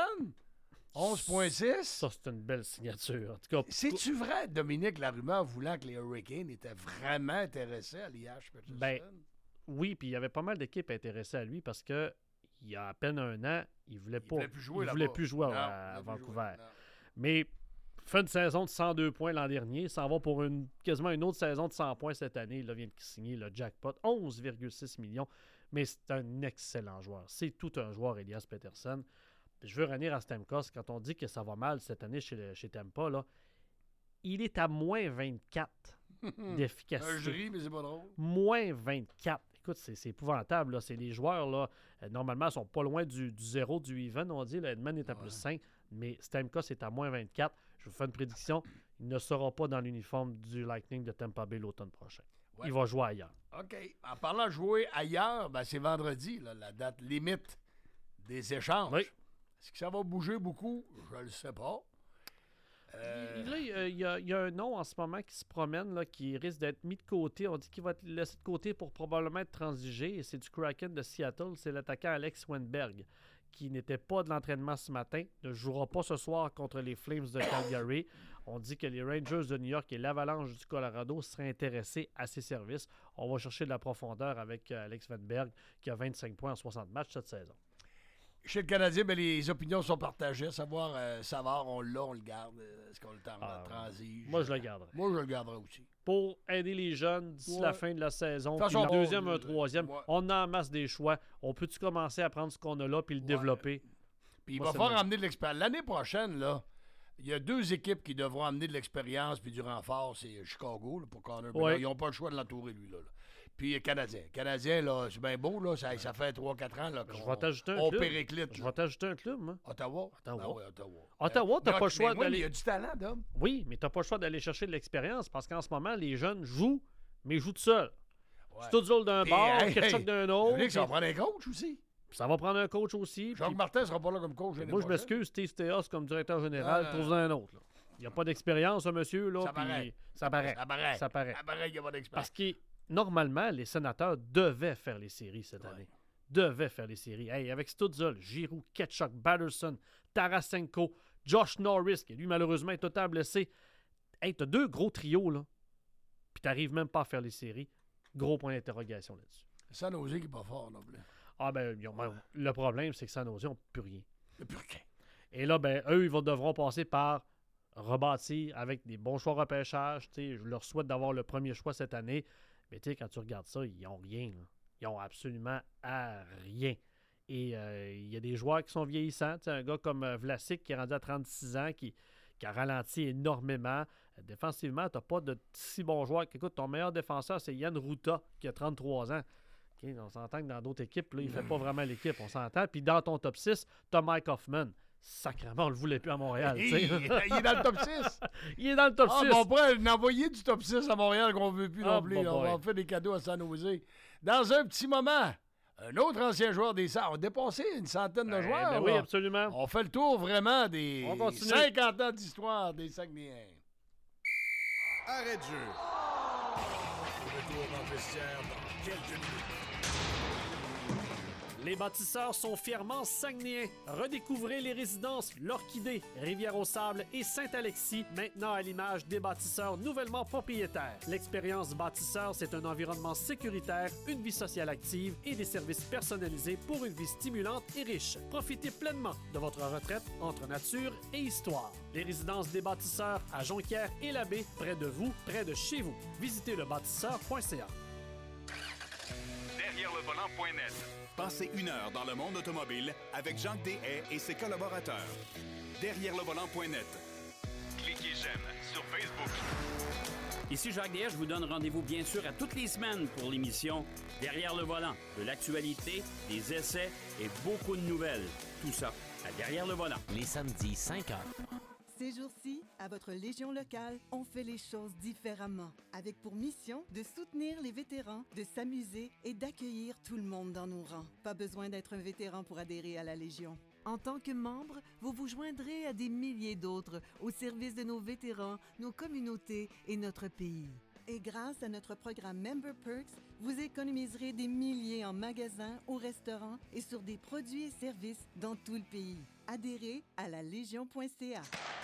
11,6. Ça, c'est une belle signature. En tout cas, c'est-tu vrai, Dominique, la rumeur voulant que les Hurricanes étaient vraiment intéressés à Elias Pettersson? Oui, puis il y avait pas mal d'équipes intéressées à lui parce que il y a à peine un an, il ne voulait plus jouer à Vancouver. Mais fin de saison de 102 points l'an dernier, s'en va pour quasiment une autre saison de 100 points cette année. Il vient de signer le jackpot, 11,6 millions. Mais c'est un excellent joueur. C'est tout un joueur, Elias Pettersson. Je veux revenir à Stamkos. Quand on dit que ça va mal cette année chez Tampa, là, il est à moins 24 d'efficacité. Un jury, mais c'est pas drôle. Moins 24. Écoute, c'est épouvantable. Là. C'est les joueurs, là, normalement, sont pas loin du 0, du even, on dit. Là. Edman est à plus 5, mais Stamkos est à moins 24. Je vous fais une prédiction. Il ne sera pas dans l'uniforme du Lightning de Tampa Bay l'automne prochain. Ouais. Il va jouer ailleurs. OK. En parlant de jouer ailleurs, c'est vendredi, là, la date limite des échanges. Oui. Est-ce que ça va bouger beaucoup? Je ne le sais pas. Là, il y a un nom en ce moment qui se promène, là, qui risque d'être mis de côté. On dit qu'il va être laissé de côté pour probablement être transigé. Et c'est du Kraken de Seattle. C'est l'attaquant Alex Wennberg, qui n'était pas de l'entraînement ce matin, ne jouera pas ce soir contre les Flames de Calgary. On dit que les Rangers de New York et l'Avalanche du Colorado seraient intéressés à ses services. On va chercher de la profondeur avec Alex Wennberg, qui a 25 points en 60 matchs cette saison. Chez le Canadien, les opinions sont partagées. À savoir, Savard, on le garde. Est-ce qu'on le transige? Moi, je le garderai. Moi, je le garderai aussi. Pour aider les jeunes d'ici la fin de la saison, puis un deuxième, un troisième, on a en masse des choix. On peut-tu commencer à prendre ce qu'on a là puis le développer? Puis il va falloir amener de l'expérience. L'année prochaine, là, il y a 2 équipes qui devront amener de l'expérience puis du renfort. C'est Chicago, là, pour Connor. Ils n'ont pas le choix de l'entourer, lui, là. Puis Canadien, là, c'est bien beau, là, ça fait 3-4 ans là, qu'on périclite. Je vais t'ajouter un club, moi. Ottawa? Ottawa, t'as pas le choix d'aller... il y a du talent, Dom. Oui, mais t'as pas le choix d'aller chercher de l'expérience parce qu'en ce moment, les jeunes jouent, mais ils jouent tout seuls. Ouais. C'est tout seul d'un bord, Ketchuk d'un autre. Ça va prendre un coach aussi. Ça va prendre un coach aussi. Jacques Martin sera pas là comme coach. Moi, je m'excuse, Steve Stéos comme directeur général, trouve-en un autre. Là. Il n'y a pas d'expérience, ce monsieur. Là, ça paraît. Ça paraît qu'il n'y a pas d'expérience. Parce que normalement, les Sénateurs devaient faire les séries cette année. devaient faire les séries. Hey, avec Stützle, Giroux, Ketchuk, Batterson, Tarasenko, Josh Norris, qui lui, malheureusement, est totalement blessé. Hey, t'as 2 gros trios, là. Puis t'arrives même pas à faire les séries. Gros point d'interrogation là-dessus. San Jose qui n'est pas fort, non plus. Ah, ben, le problème, c'est que San Jose, on peut plus rien. Il n'y a plus rien. Et là, ben, eux, ils devront passer par rebâtir avec des bons choix repêchage. Je leur souhaite d'avoir le premier choix cette année. Mais quand tu regardes ça, ils n'ont rien. Là. Ils n'ont absolument rien. Et il y a des joueurs qui sont vieillissants. Un gars comme Vlasic qui est rendu à 36 ans, qui a ralenti énormément. Défensivement, tu n'as pas de si bons joueurs. Écoute, ton meilleur défenseur, c'est Jan Rutta, qui a 33 ans. Okay, on s'entend que dans d'autres équipes, là, il ne fait pas vraiment l'équipe. On s'entend. Puis dans ton top 6, tu as Mike Hoffman. Sacrément, on le voulait plus à Montréal. Il est dans le top 6. Il est dans le top 6. On pourrait envoyer du top 6 à Montréal qu'on ne veut plus non plus. On va faire des cadeaux à San Jose. Dans un petit moment, un autre ancien joueur des Saints. On a dépassé une centaine de joueurs. Ben oui, absolument. On fait le tour vraiment des 50 ans d'histoire des Saguenayens. Arrêt de jeu. Retour dans le vestiaire dans quelques minutes. Les bâtisseurs sont fièrement saguenayens. Redécouvrez les résidences L'Orchidée, Rivière-aux-Sables et Saint-Alexis, maintenant à l'image des bâtisseurs nouvellement propriétaires. L'expérience bâtisseur, c'est un environnement sécuritaire, une vie sociale active et des services personnalisés pour une vie stimulante et riche. Profitez pleinement de votre retraite entre nature et histoire. Les résidences des bâtisseurs à Jonquière et Labbé, près de vous, près de chez vous. Visitez lebâtisseur.ca. Derrière le volant.net. Passez 1 heure dans le monde automobile avec Jacques Deshaies et ses collaborateurs. Derrière le volant.net. Cliquez j'aime sur Facebook. Ici Jacques Deshaies, je vous donne rendez-vous bien sûr à toutes les semaines pour l'émission Derrière le volant. De l'actualité, des essais et beaucoup de nouvelles. Tout ça à Derrière le volant. Les samedis 5h. Ces jours-ci, à votre Légion locale, on fait les choses différemment, avec pour mission de soutenir les vétérans, de s'amuser et d'accueillir tout le monde dans nos rangs. Pas besoin d'être un vétéran pour adhérer à la Légion. En tant que membre, vous vous joindrez à des milliers d'autres au service de nos vétérans, nos communautés et notre pays. Et grâce à notre programme Member Perks, vous économiserez des milliers en magasins, au restaurant et sur des produits et services dans tout le pays. Adhérez à la Légion.ca.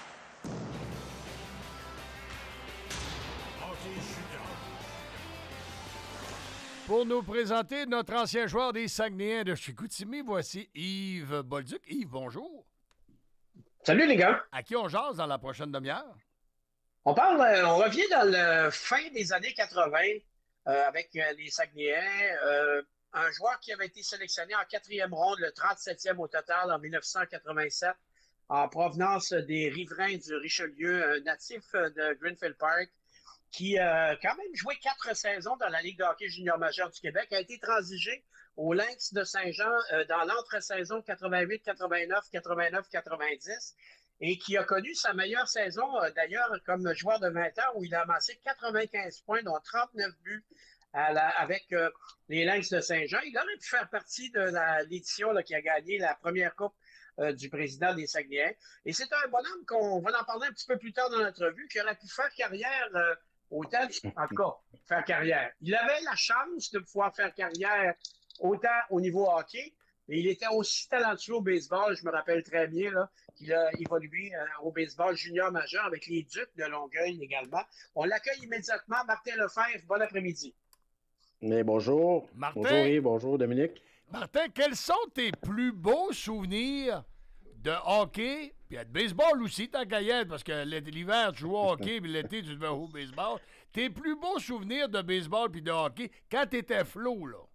Pour nous présenter notre ancien joueur des Saguenayens de Chicoutimi, voici Yves Bolduc. Yves, bonjour. Salut les gars. À qui on jase dans la prochaine demi-heure? On revient dans la fin des années 80 avec les Saguenayens. Un joueur qui avait été sélectionné en 4e ronde, le 37e au total en 1987, en provenance des riverains du Richelieu, un natif de Greenfield Park, qui a quand même joué 4 saisons dans la Ligue de hockey junior majeur du Québec, a été transigé au Lynx de Saint-Jean dans l'entre-saison 88-89, 89-90, et qui a connu sa meilleure saison, d'ailleurs, comme joueur de 20 ans, où il a amassé 95 points, dont 39 buts avec les Lynx de Saint-Jean. Il aurait pu faire partie de l'édition qui a gagné la première coupe du président des Saguenayens. Et c'est un bonhomme qu'on va en parler un petit peu plus tard dans l'entrevue, qui aurait pu faire carrière autant, en tout cas, faire carrière. Il avait la chance de pouvoir faire carrière autant au niveau hockey, mais il était aussi talentueux au baseball. Je me rappelle très bien qu'il a évolué au baseball junior majeur avec les Ducs de Longueuil également. On l'accueille immédiatement. Martin Lefebvre, bon après-midi. Mais bonjour. Martin. Bonjour Yves, bonjour Dominique. Martin, quels sont tes plus beaux souvenirs de hockey, puis de baseball aussi, tant qu'à y être, parce que l'hiver, tu joues au hockey, puis l'été, tu devais jouer au baseball. Tes plus beaux souvenirs de baseball puis de hockey, quand tu étais flot, là?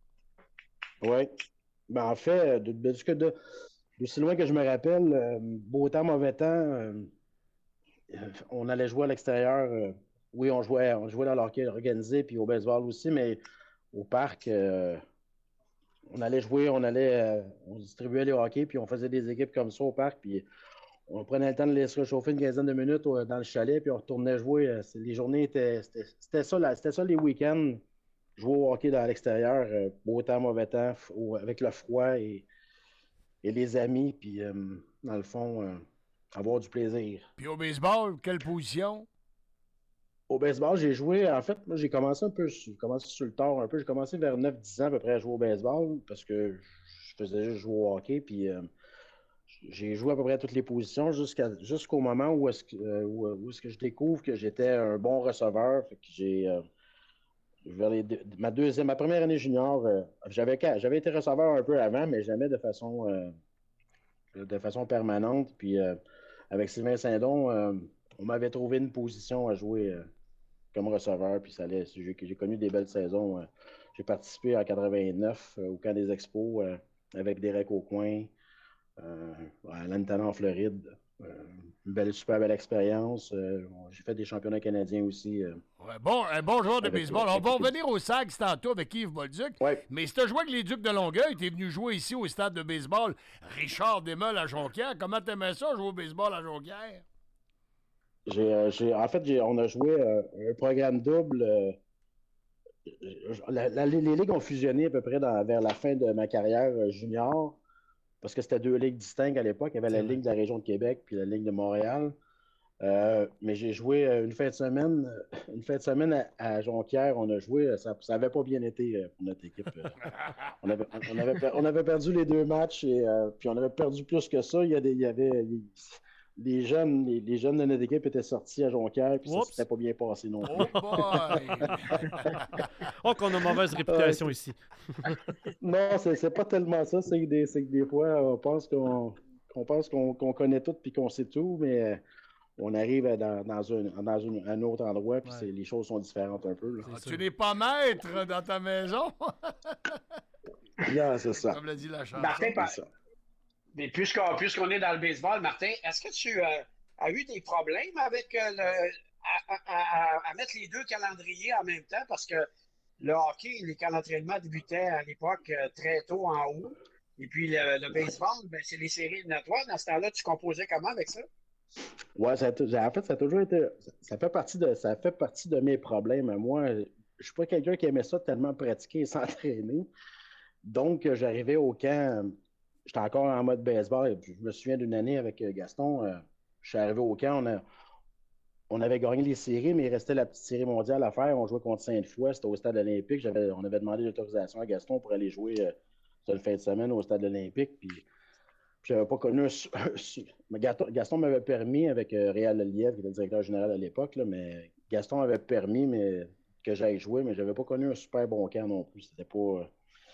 Oui. Ben, en fait, d'aussi loin que je me rappelle, beau temps, mauvais temps, on allait jouer à l'extérieur. Oui, on jouait dans le hockey organisé, puis au baseball aussi, mais au parc, on allait jouer, on distribuait les hockey, puis on faisait des équipes comme ça au parc, puis on prenait le temps de les se réchauffer une quinzaine de minutes dans le chalet, puis on retournait jouer. Les journées c'était ça les week-ends, jouer au hockey dans l'extérieur, beau temps, mauvais temps, avec le froid et les amis, puis dans le fond, avoir du plaisir. Puis au baseball, quelle position? Au baseball, j'ai joué, en fait, moi j'ai commencé sur le tard un peu. J'ai commencé vers 9-10 ans à peu près à jouer au baseball parce que je faisais juste jouer au hockey. Puis j'ai joué à peu près à toutes les positions jusqu'au moment où est-ce que je découvre que j'étais un bon receveur. Fait que ma première année junior, j'avais été receveur un peu avant, mais jamais de façon permanente. Puis avec Sylvain Saint-Don, on m'avait trouvé une position à jouer comme receveur, puis ça allait. J'ai connu des belles saisons. J'ai participé en 89 au camp des Expos avec Derek Aucoin à Lantana en Floride. Super belle expérience. J'ai fait des championnats canadiens aussi. Un bon joueur de baseball. On va revenir au SAG tantôt avec Yves Bolduc. Ouais. Mais si tu as joué avec les Ducs de Longueuil, tu es venu jouer ici au stade de baseball Richard Desmeules à Jonquière. Comment t'aimais ça, jouer au baseball à Jonquière? On a joué un programme double. Les ligues ont fusionné à peu près vers la fin de ma carrière junior, parce que c'était 2 ligues distinctes à l'époque. Il y avait la Ligue de la région de Québec puis la Ligue de Montréal. Mais j'ai joué une fin de semaine à Jonquière. On a joué, ça n'avait pas bien été pour notre équipe. On avait perdu les 2 matchs et puis on avait perdu plus que ça. Les jeunes de notre équipe étaient sortis à Jonquière, puis ça s'était pas bien passé non plus. Oh boy! Oh, qu'on a mauvaise réputation ici. Non, c'est pas tellement ça. C'est que des fois, on pense qu'on connaît tout puis qu'on sait tout, mais on arrive dans un autre endroit, puis les choses sont différentes un peu. Là. Tu n'es pas maître dans ta maison? Non, c'est ça. Comme l'a dit la chanson. Martin, mais puisqu'on est dans le baseball, Martin, est-ce que tu as eu des problèmes avec à mettre les 2 calendriers en même temps? Parce que le hockey, les camps d'entraînement débutaient à l'époque très tôt en août. Et puis le baseball, c'est les séries éliminatoires. Dans ce temps-là, tu composais comment avec ça? Oui, en fait, ça a toujours été. Ça fait partie de mes problèmes. Moi, je ne suis pas quelqu'un qui aimait ça tellement pratiquer et s'entraîner. Donc, j'arrivais au camp. J'étais encore en mode baseball. Et je me souviens d'une année avec Gaston. Je suis arrivé au camp. On avait gagné les séries, mais il restait la petite série mondiale à faire. On jouait contre Sainte-Foy. C'était au stade olympique. On avait demandé l'autorisation à Gaston pour aller jouer cette fin de semaine au stade olympique. Puis je n'avais pas connu Gaston m'avait permis, avec Réal Lelièvre, qui était le directeur général à l'époque, mais Gaston m'avait permis que j'aille jouer, mais je n'avais pas connu un super bon camp non plus. C'était pas.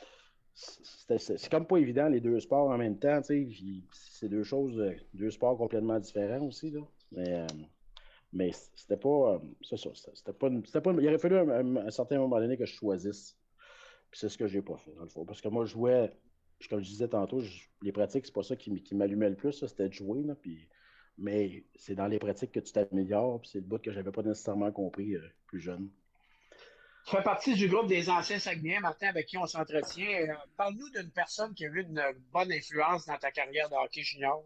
C'est comme pas évident les 2 sports en même temps, tu sais. C'est 2 sports complètement différents aussi, là. Mais c'était pas. C'est ça. C'était pas. Il aurait fallu à un certain moment donné que je choisisse. Puis c'est ce que j'ai pas fait, dans le fond. Parce que moi, je jouais, comme je disais tantôt, les pratiques, c'est pas ça qui m'allumait le plus, ça, c'était de jouer, là. Mais c'est dans les pratiques que tu t'améliores, puis c'est le bout que j'avais pas nécessairement compris plus jeune. Tu fais partie du groupe des anciens Saguenayens, Martin, avec qui on s'entretient. Parle-nous d'une personne qui a eu une bonne influence dans ta carrière de hockey junior.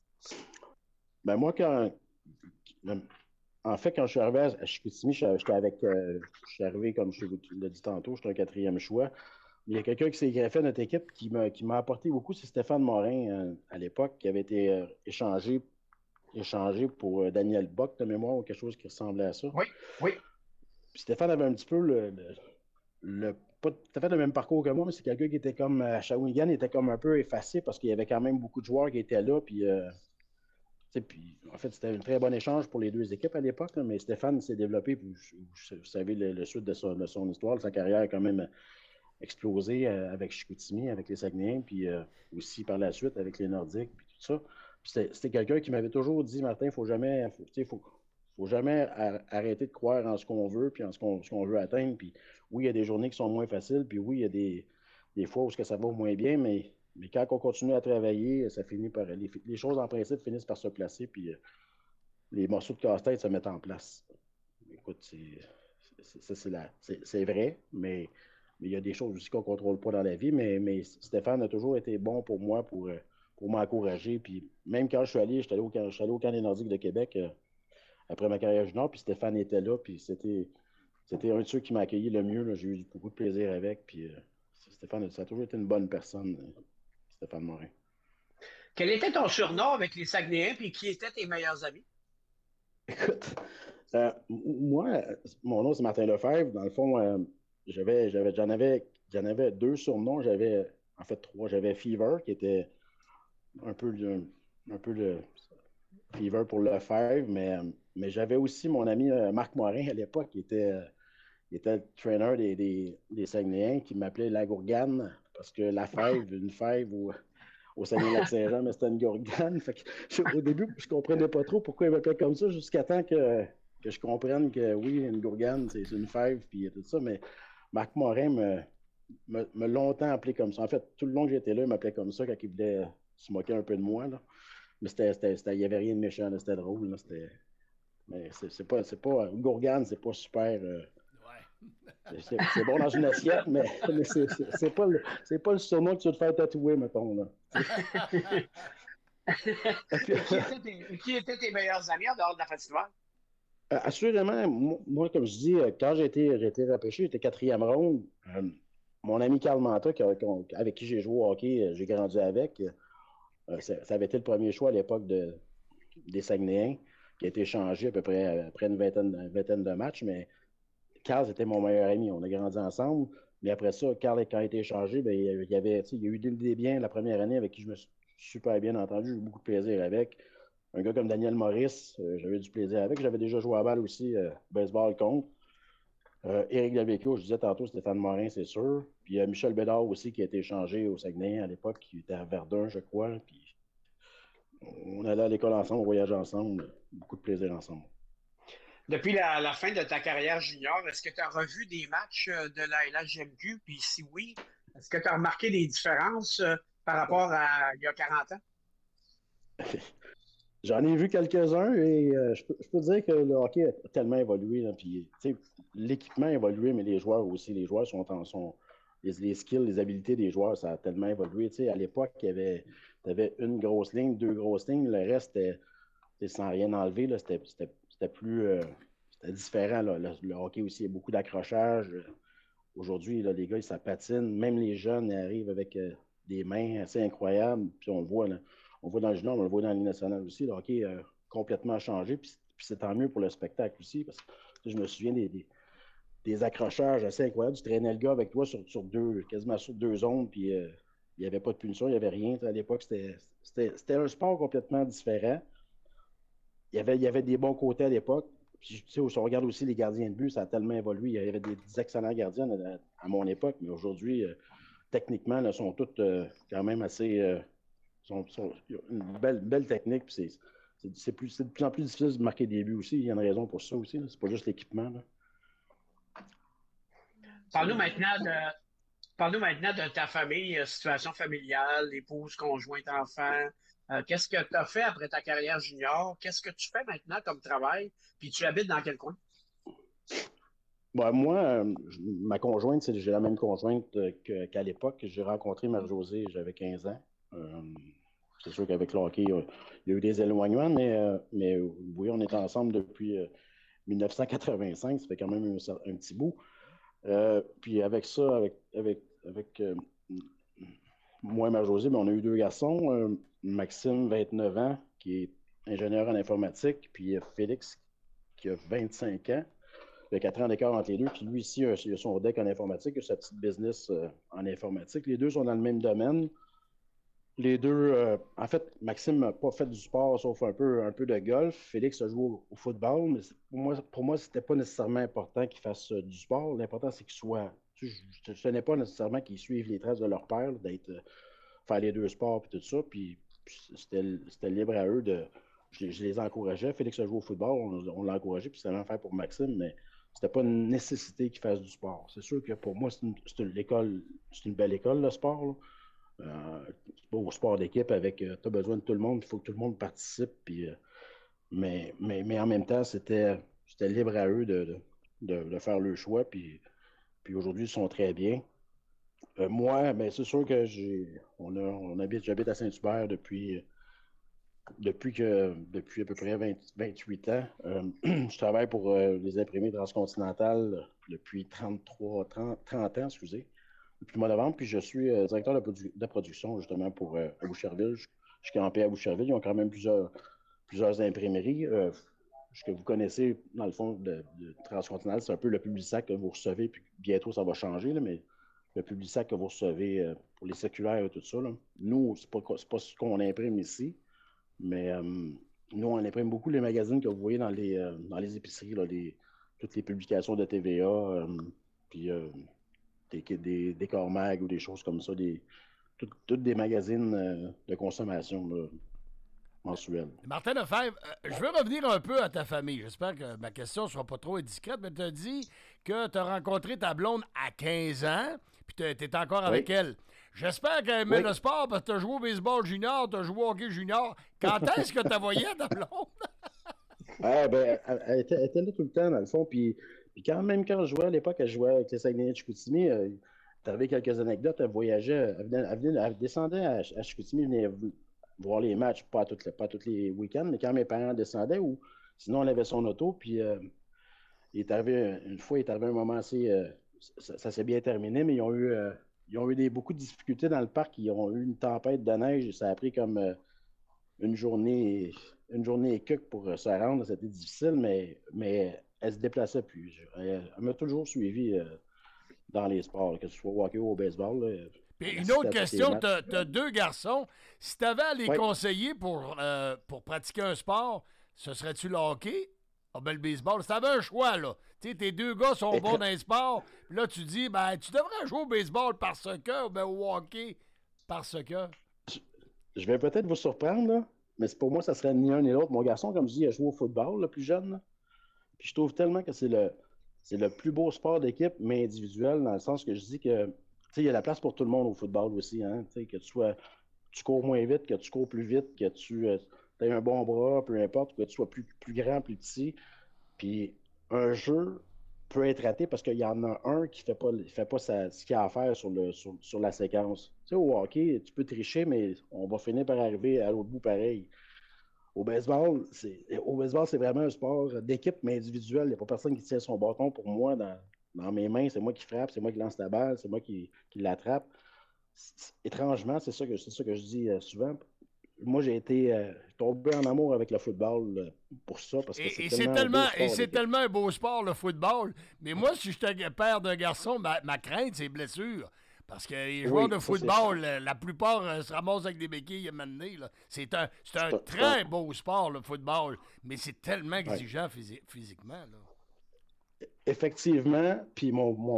Ben moi, quand je suis arrivé à Chicoutimi, je suis arrivé, comme je l'ai dit tantôt, j'étais un 4e choix. Il y a quelqu'un qui s'est greffé à notre équipe qui m'a apporté beaucoup, c'est Stéphane Morin, à l'époque, qui avait été échangé pour Daniel Bock de mémoire ou quelque chose qui ressemblait à ça. Oui. Puis Stéphane avait un petit peu pas tout à fait le même parcours que moi, mais c'est quelqu'un qui était comme à Shawinigan, il était comme un peu effacé parce qu'il y avait quand même beaucoup de joueurs qui étaient là. Puis, en fait, c'était un très bon échange pour les 2 équipes à l'époque, là, mais Stéphane s'est développé. Puis, vous savez le suite de son histoire, sa carrière a quand même explosé avec Chicoutimi, avec les Saguenayens, puis aussi par la suite avec les Nordiques, puis tout ça. Puis c'était quelqu'un qui m'avait toujours dit, Martin, il faut jamais arrêter de croire en ce qu'on veut puis en ce qu'on veut atteindre. Puis oui, il y a des journées qui sont moins faciles, puis oui, il y a des fois où ça va moins bien, mais quand on continue à travailler, ça finit par. Les choses en principe finissent par se placer, puis les morceaux de casse-tête se mettent en place. Écoute, c'est vrai, mais il y a des choses aussi qu'on ne contrôle pas dans la vie, mais Stéphane a toujours été bon pour moi pour m'encourager. Puis même quand je suis allé au camp des Nordiques de Québec après ma carrière junior, puis Stéphane était là, puis c'était un de ceux qui m'a accueilli le mieux. Là. J'ai eu beaucoup de plaisir avec, puis Stéphane, ça a toujours été une bonne personne, Stéphane Morin. Quel était ton surnom avec les Saguenayens, puis qui étaient tes meilleurs amis? Écoute, Moi, mon nom, c'est Martin Lefebvre. Dans le fond, j'en avais deux surnoms. J'avais, en fait, trois. J'avais Fever, qui était un peu le Fever pour Lefebvre, mais j'avais aussi mon ami Marc Morin à l'époque, qui était le trainer des Saguenayens, qui m'appelait la Gourgane, parce que la fève, une fève au Saguenay-Lac-Saint-Jean, mais c'était une gourgane. Fait que, au début, je ne comprenais pas trop pourquoi il m'appelait comme ça, jusqu'à temps que je comprenne que oui, une gourgane, c'est une fève, puis tout ça, mais Marc Morin m'a longtemps appelé comme ça. En fait, tout le long que j'étais là, il m'appelait comme ça quand il voulait se moquer un peu de moi, là. Mais il n'y avait rien de méchant, c'était drôle, là. Mais c'est pas une gourgane, c'est pas super... C'est bon dans une assiette, mais c'est pas le surnom que tu veux te faire tatouer, mettons, là. Qui étaient tes meilleurs amis en dehors de la festival? Assurément, moi, comme je dis, quand j'ai été repêché, j'étais 4e ronde. Mon ami Carl Manta, avec qui j'ai joué au hockey, j'ai grandi avec, ça avait été le premier choix à l'époque des Saguenayens, qui a été échangé à peu près après une vingtaine de matchs, mais Carl, c'était mon meilleur ami. On a grandi ensemble. Mais après ça, Carl, quand il a été échangé, il y a eu des biens la première année avec qui je me suis super bien entendu. J'ai eu beaucoup de plaisir avec. Un gars comme Daniel Maurice, j'avais du plaisir avec. J'avais déjà joué à balle aussi, baseball contre. Éric Delvecchio, je disais tantôt, Stéphane Morin, c'est sûr. Puis Michel Bédard aussi, qui a été échangé au Saguenay à l'époque, qui était à Verdun, je crois. Puis on allait à l'école ensemble, on voyageait ensemble. Beaucoup de plaisir ensemble. Depuis la fin de ta carrière junior, est-ce que tu as revu des matchs de la LHJMQ? Puis si oui, est-ce que tu as remarqué des différences par rapport à il y a 40 ans? J'en ai vu quelques-uns et je peux dire que le hockey a tellement évolué. Là, puis, l'équipement a évolué, mais les joueurs aussi. Les joueurs les skills, les habiletés des joueurs, ça a tellement évolué. À l'époque, tu avais une grosse ligne, deux grosses lignes. Le reste, c'était sans rien enlever. Là, c'était plus c'était différent. Là. Le hockey aussi, il y a beaucoup d'accrochage. Aujourd'hui, là, les gars, ça patine. Même les jeunes arrivent avec des mains assez incroyables. Puis on le voit, là, on le voit dans le junior, on le voit dans la Ligue nationale aussi. Le hockey a complètement changé. Puis c'est tant mieux pour le spectacle aussi. Parce que je me souviens des accrochages assez incroyables. Tu traînais le gars avec toi quasiment sur deux zones. Puis il n'y avait pas de punition, il n'y avait rien. À l'époque, c'était un sport complètement différent. Il y avait des bons côtés à l'époque. Puis, si on regarde aussi les gardiens de but, ça a tellement évolué. Il y avait des excellents gardiens à mon époque, mais aujourd'hui, techniquement, ils sont tous quand même assez... une belle technique. Puis c'est de plus en plus difficile de marquer des buts aussi. Il y a une raison pour ça aussi. C'est pas juste l'équipement. Parle-nous maintenant de ta famille, situation familiale, épouse, conjointe, enfant. Qu'est-ce que tu as fait après ta carrière junior? Qu'est-ce que tu fais maintenant comme travail? Puis tu habites dans quel coin? Bon, moi, ma conjointe, j'ai la même conjointe qu'à l'époque. J'ai rencontré Marie-Josée, j'avais 15 ans. C'est sûr qu'avec le hockey, il y a eu des éloignements, mais oui, on est ensemble depuis 1985. Ça fait quand même un petit bout. Puis avec ça, avec moi et Marie-Josée, on a eu deux garçons. Maxime, 29 ans, qui est ingénieur en informatique, puis Félix, qui a 25 ans. Il y a 4 ans d'écart entre les deux. Puis lui, ici, il a son deck en informatique, il a sa petite business en informatique. Les deux sont dans le même domaine. Les deux, en fait, Maxime n'a pas fait du sport, sauf un peu de golf. Félix a joué au football, mais pour moi, c'était pas nécessairement important qu'ils fassent du sport. L'important, c'est qu'ils soient... Ce n'est pas nécessairement qu'ils suivent les traces de leur père, faire les deux sports et tout ça. Puis c'était libre à eux de... Je les encourageais. Félix a joué au football, on l'a encouragé, puis c'était même fait pour Maxime, mais c'était pas une nécessité qu'il fasse du sport. C'est sûr que pour moi, c'est une belle école, le sport, là. C'est pas au sport d'équipe avec tu as besoin de tout le monde, il faut que tout le monde participe. Puis, mais en même temps, c'était libre à eux de faire le choix. Puis aujourd'hui, ils sont très bien. Moi, c'est sûr que j'habite à Saint-Hubert depuis à peu près 28 ans. Je travaille pour les imprimés transcontinentales depuis 30 ans, excusez. Depuis le mois de novembre, puis je suis directeur de production, justement, à Boucherville. Je suis campé à Boucherville. Ils ont quand même plusieurs imprimeries. ce que vous connaissez, dans le fond, de Transcontinental, c'est un peu le Publisac que vous recevez, puis bientôt, ça va changer, là, mais le Publisac que vous recevez pour les séculaires et tout ça, là. Nous, c'est pas ce qu'on imprime ici, mais nous, on imprime beaucoup les magazines que vous voyez dans les épiceries, là, toutes les publications de TVA, puis des Corps Mag ou des choses comme ça, toutes des magazines de consommation là, mensuels. Martin Lefebvre, je veux revenir un peu à ta famille. J'espère que ma question ne sera pas trop indiscrète, mais tu as dit que tu as rencontré ta blonde à 15 ans, puis tu étais encore avec elle. J'espère qu'elle aimait le sport parce que tu as joué au baseball junior, tu as joué au hockey junior. Quand est-ce que tu voyais ta blonde? Elle était là tout le temps, dans le fond. Puis quand je jouais à l'époque, elle jouait avec les Saguenay de Chicoutimi. T'avais quelques anecdotes. Elle voyageait, elle descendait à Chicoutimi, elle venait voir les matchs, pas tous les week-ends, mais quand mes parents descendaient, ou sinon, elle avait son auto. Puis il est arrivé un moment assez. Ça s'est bien terminé, mais ils ont eu beaucoup de difficultés dans le parc. Ils ont eu une tempête de neige et ça a pris comme une journée et quelques pour se rendre. C'était difficile, mais elle se déplaçait plus. Elle m'a toujours suivi dans les sports, que ce soit au hockey ou au baseball. Puis une autre question, tu as 2 garçons. Si tu avais à les conseiller pour pratiquer un sport, ce serait-tu le hockey? Ah ben le baseball, si tu avais un choix, là. Tu sais, tes 2 gars sont bons dans les sports, puis là tu dis, ben tu devrais jouer au baseball parce que, ou ben au hockey parce que. Je vais peut-être vous surprendre, là, mais pour moi, ça serait ni un ni l'autre. Mon garçon, comme je dis, il a joué au football, le plus jeune, là. Puis je trouve tellement que c'est le plus beau sport d'équipe, mais individuel, dans le sens que je dis que, tu sais, il y a la place pour tout le monde au football aussi, hein. Tu sais, que tu cours moins vite, que tu cours plus vite, que tu aies un bon bras, peu importe, que tu sois plus grand, plus petit. Puis un jeu peut être raté parce qu'il y en a un qui fait pas ce qu'il a à faire sur la séquence. Tu sais, au hockey, tu peux tricher, mais on va finir par arriver à l'autre bout pareil. Au baseball, c'est vraiment un sport d'équipe, mais individuel. Il n'y a pas personne qui tient son bâton pour moi dans mes mains. C'est moi qui frappe, c'est moi qui lance la balle, c'est moi qui l'attrape. Étrangement, c'est ça que je dis souvent. Moi, j'ai été tombé en amour avec le football pour ça. Parce que c'est tellement un beau sport, le football. Mais moi, si j'étais père d'un garçon, ma crainte, c'est blessure. Parce que les joueurs de football, la plupart se ramassent avec des béquilles à mener. C'est un très beau sport, le football. Mais c'est tellement exigeant physiquement. Là. Effectivement. Puis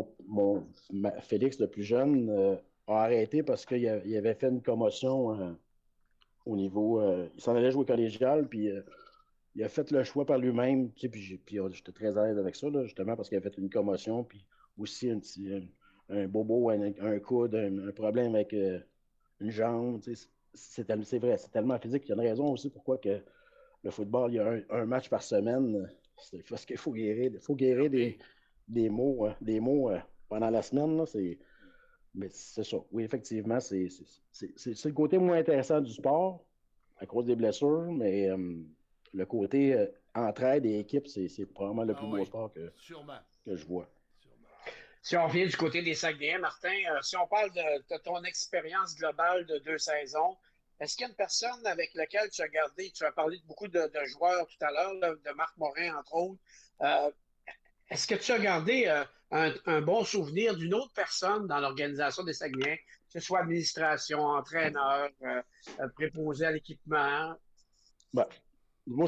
Félix, le plus jeune, a arrêté parce qu'il avait fait une commotion au niveau... il s'en allait jouer collégial, puis il a fait le choix par lui-même. Tu sais, puis j'étais très à l'aise avec ça, là, justement, parce qu'il a fait une commotion, puis aussi un bobo, un coude, un problème avec une jambe. Tu sais, c'est vrai, c'est tellement physique. Il y a une raison aussi pourquoi que le football, il y a un match par semaine. C'est parce qu'il faut guérir des mots pendant la semaine. Là, mais c'est ça. Oui, effectivement, c'est le côté moins intéressant du sport à cause des blessures, mais le côté entraide et équipe, c'est probablement le plus beau sport que je vois. Si on revient du côté des Saguenayens, Martin, si on parle de ton expérience globale de 2 saisons, est-ce qu'il y a une personne avec laquelle tu as parlé de beaucoup de joueurs tout à l'heure, de Marc Morin, entre autres, est-ce que tu as gardé un bon souvenir d'une autre personne dans l'organisation des Saguenayens, que ce soit administration, entraîneur, préposé à l'équipement? Ben, moi,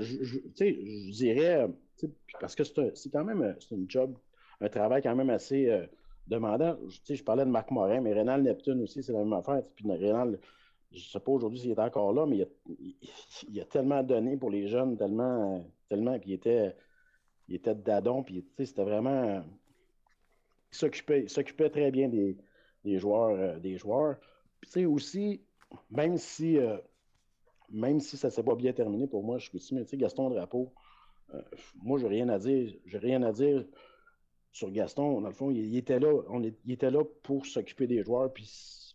je dirais, parce que c'est quand même un travail quand même assez demandant. Je parlais de Marc Morin, mais Rénal Neptune aussi, c'est la même affaire. Puis Rénal, je ne sais pas aujourd'hui s'il est encore là, mais il a tellement donné pour les jeunes, tellement puis il était dadon, puis c'était vraiment... Il s'occupait très bien des joueurs. Puis aussi, même si ça ne s'est pas bien terminé pour moi, je suis mais Gaston Drapeau, moi, j'ai rien à dire sur Gaston. Dans le fond, il était là pour s'occuper des joueurs, puis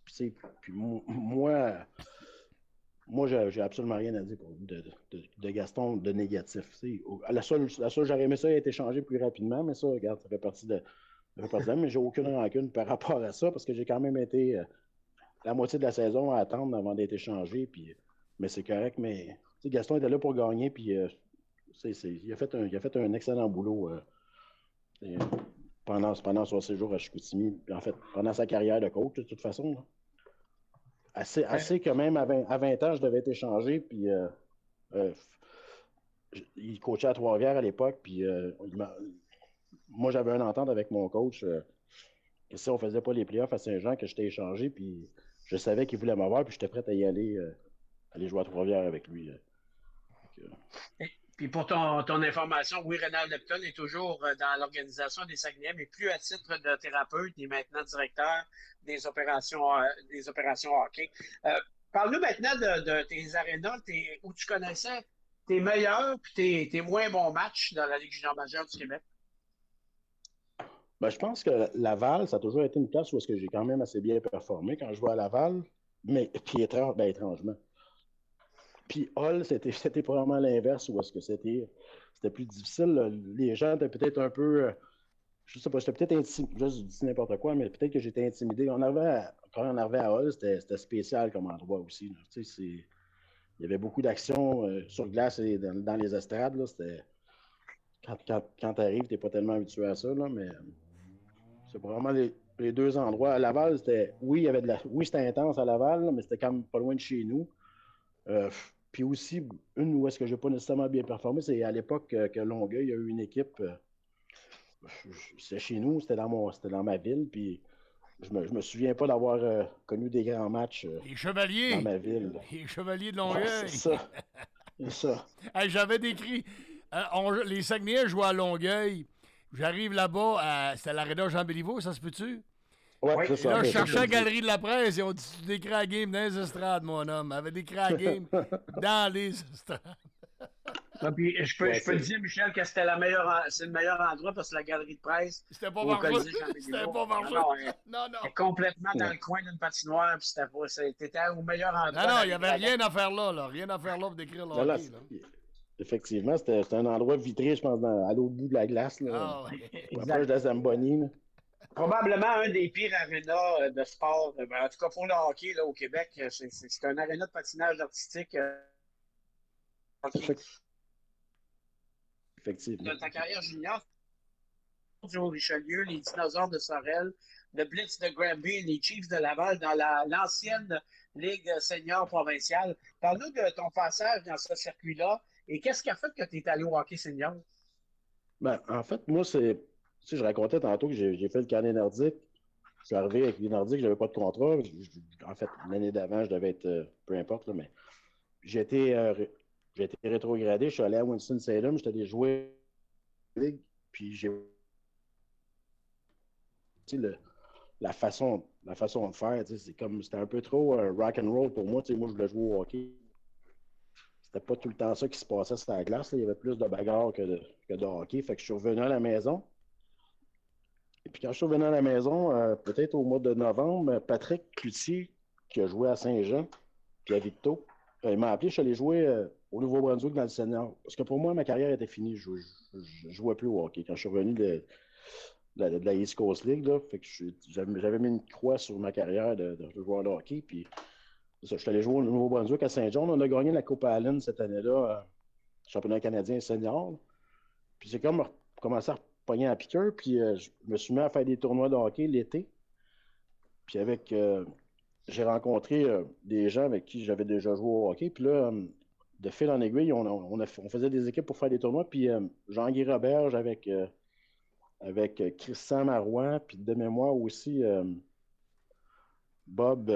moi, j'ai absolument rien à dire de Gaston de négatif. La seule j'aurais aimé ça, il a été changé plus rapidement, mais ça, regarde, ça fait partie de mais j'ai aucune rancune par rapport à ça, parce que j'ai quand même été la moitié de la saison à attendre avant d'être échangé, mais c'est correct, mais Gaston était là pour gagner, puis il a fait un excellent boulot pendant son séjour à Chicoutimi. En fait, pendant sa carrière de coach, de toute façon. Là. Assez que même à 20 ans, je devais être échangé. Puis il coachait à Trois-Rivières à l'époque. Puis moi, j'avais une entente avec mon coach. Que si on ne faisait pas les playoffs à Saint-Jean, que j'étais échangé. Puis je savais qu'il voulait m'avoir. Puis j'étais prêt à y aller jouer à Trois-Rivières avec lui. Puis pour ton information, oui, Rénal Lepton est toujours dans l'organisation des Saguenay, mais plus à titre de thérapeute, il est maintenant directeur des opérations hockey. Parle-nous maintenant de tes arénas où tu connaissais tes meilleurs et tes moins bons matchs dans la Ligue junior majeure du Québec. Ben, je pense que Laval, ça a toujours été une place où j'ai quand même assez bien performé quand je vais à Laval, mais puis étrangement. Puis Hull, c'était probablement l'inverse, où est-ce que c'était plus difficile. Les gens étaient peut-être un peu... je sais pas, j'étais peut-être intimidé, je dis n'importe quoi, mais peut-être que j'étais intimidé. Quand on arrivait à Hull, c'était spécial comme endroit aussi. Il y avait beaucoup d'actions sur glace et dans les estrades. Là, quand tu arrives, tu n'es pas tellement habitué à ça, là, mais c'est vraiment les deux endroits. À Laval, c'était c'était intense à Laval, là, mais c'était quand même pas loin de chez nous. Puis aussi, une où est-ce que je n'ai pas nécessairement bien performé, c'est à l'époque que Longueuil, il y a eu une équipe, c'était chez nous, c'était dans ma ville, puis je me souviens pas d'avoir connu des grands matchs les Chevaliers dans ma ville. Les Chevaliers de Longueuil. C'est ça. C'est ça. Hey, j'avais décrit, les Saguenayens jouaient à Longueuil. J'arrive là-bas, c'était à l'Aréna Jean-Béliveau, ça se peut-tu? Ouais, c'est ça. Là, je cherchais la galerie de la presse et on dit tu décris la game dans les estrades, mon homme. Elle avait décrit la game dans les estrades. Ah, puis je peux te dire, Michel, que c'est le meilleur endroit parce que la galerie de presse. C'était pas marrant. C'était pas marrant. Non. Complètement dans le coin d'une patinoire, puis t'étais au meilleur endroit. Non, il n'y avait rien à faire là. Rien à faire là pour décrire le hockey. Effectivement, c'était un endroit vitré, je pense, à l'autre bout de la glace. Là, proche de Zamboni. Probablement un des pires arénas de sport, en tout cas pour le hockey là, au Québec. C'est un aréna de patinage artistique. Effectivement. Dans ta carrière junior, du Richelieu, les Dinosaures de Sorel, le Blitz de Granby, les Chiefs de Laval dans l'ancienne Ligue senior provinciale. Parle-nous de ton passage dans ce circuit-là et qu'est-ce qui a fait que tu es allé au hockey senior? Ben, en fait, moi, je racontais tantôt que j'ai fait le carnet nordique. Je suis arrivé avec les nordiques, je n'avais pas de contrat. En fait, l'année d'avant, je devais être, peu importe, là, mais j'ai été rétrogradé. Je suis allé à Winston-Salem, j'étais allé jouer en Ligue, puis j'ai la façon de faire, c'était un peu trop rock and roll pour moi. Moi, je voulais jouer au hockey. C'était pas tout le temps ça qui se passait sur la glace. Là. Il y avait plus de bagarre que de hockey. Fait que je suis revenu à la maison. Et puis quand je suis revenu à la maison, peut-être au mois de novembre, Patrick Cloutier, qui a joué à Saint-Jean, puis à Victo, il m'a appelé, je suis allé jouer au Nouveau-Brunswick dans le senior. Parce que pour moi, ma carrière était finie. Je ne jouais plus au hockey. Quand je suis revenu de la East Coast League, là, fait que j'avais mis une croix sur ma carrière de joueur de hockey. Puis je suis allé jouer au Nouveau-Brunswick à Saint-John. On a gagné la Coupe Allen cette année-là, championnat canadien senior. Puis c'est comme commencé à pogner à piqueur. Puis je me suis mis à faire des tournois de hockey l'été. Puis j'ai rencontré des gens avec qui j'avais déjà joué au hockey. Puis là, de fil en aiguille, on faisait des équipes pour faire des tournois. Puis Jean-Guy Roberge avec Christian Marouin, puis de mémoire aussi Bob,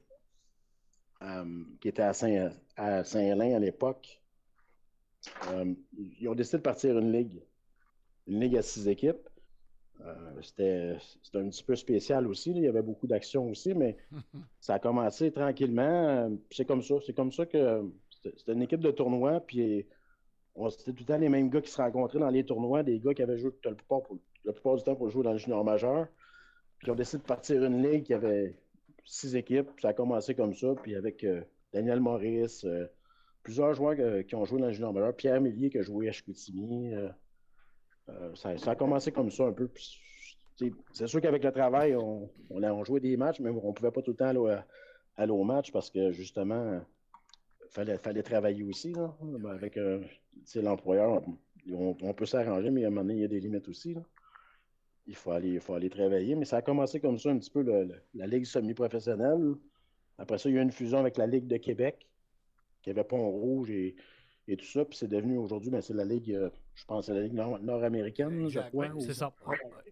qui était à Saint-Hélène à l'époque. Ils ont décidé de partir une ligue à 6 équipes. C'était un petit peu spécial aussi. Là. Il y avait beaucoup d'actions aussi, mais ça a commencé tranquillement. C'est comme ça que c'était une équipe de tournoi, puis c'était tout le temps les mêmes gars qui se rencontraient dans les tournois, des gars qui avaient joué la plupart du temps pour jouer dans le junior majeur. Puis ils ont décidé de partir une ligue qui avait 6 équipes. Ça a commencé comme ça, puis avec Daniel Maurice, plusieurs joueurs qui ont joué dans le junior majeur, Pierre Mélier qui a joué à Chicoutimi. Ça a commencé comme ça un peu. Puis, c'est sûr qu'avec le travail, on jouait des matchs, mais on ne pouvait pas tout le temps aller au match parce que justement, il fallait travailler aussi, là. Avec l'employeur, on peut s'arranger, mais à un moment donné, il y a des limites aussi, là. Il faut aller travailler. Mais ça a commencé comme ça un petit peu la Ligue semi-professionnelle. Après ça, il y a eu une fusion avec la Ligue de Québec, qui avait Pont-Rouge et tout ça. Puis c'est devenu aujourd'hui, c'est la Ligue, je pense, c'est la Ligue nord-américaine, je crois. Oui, c'est ça.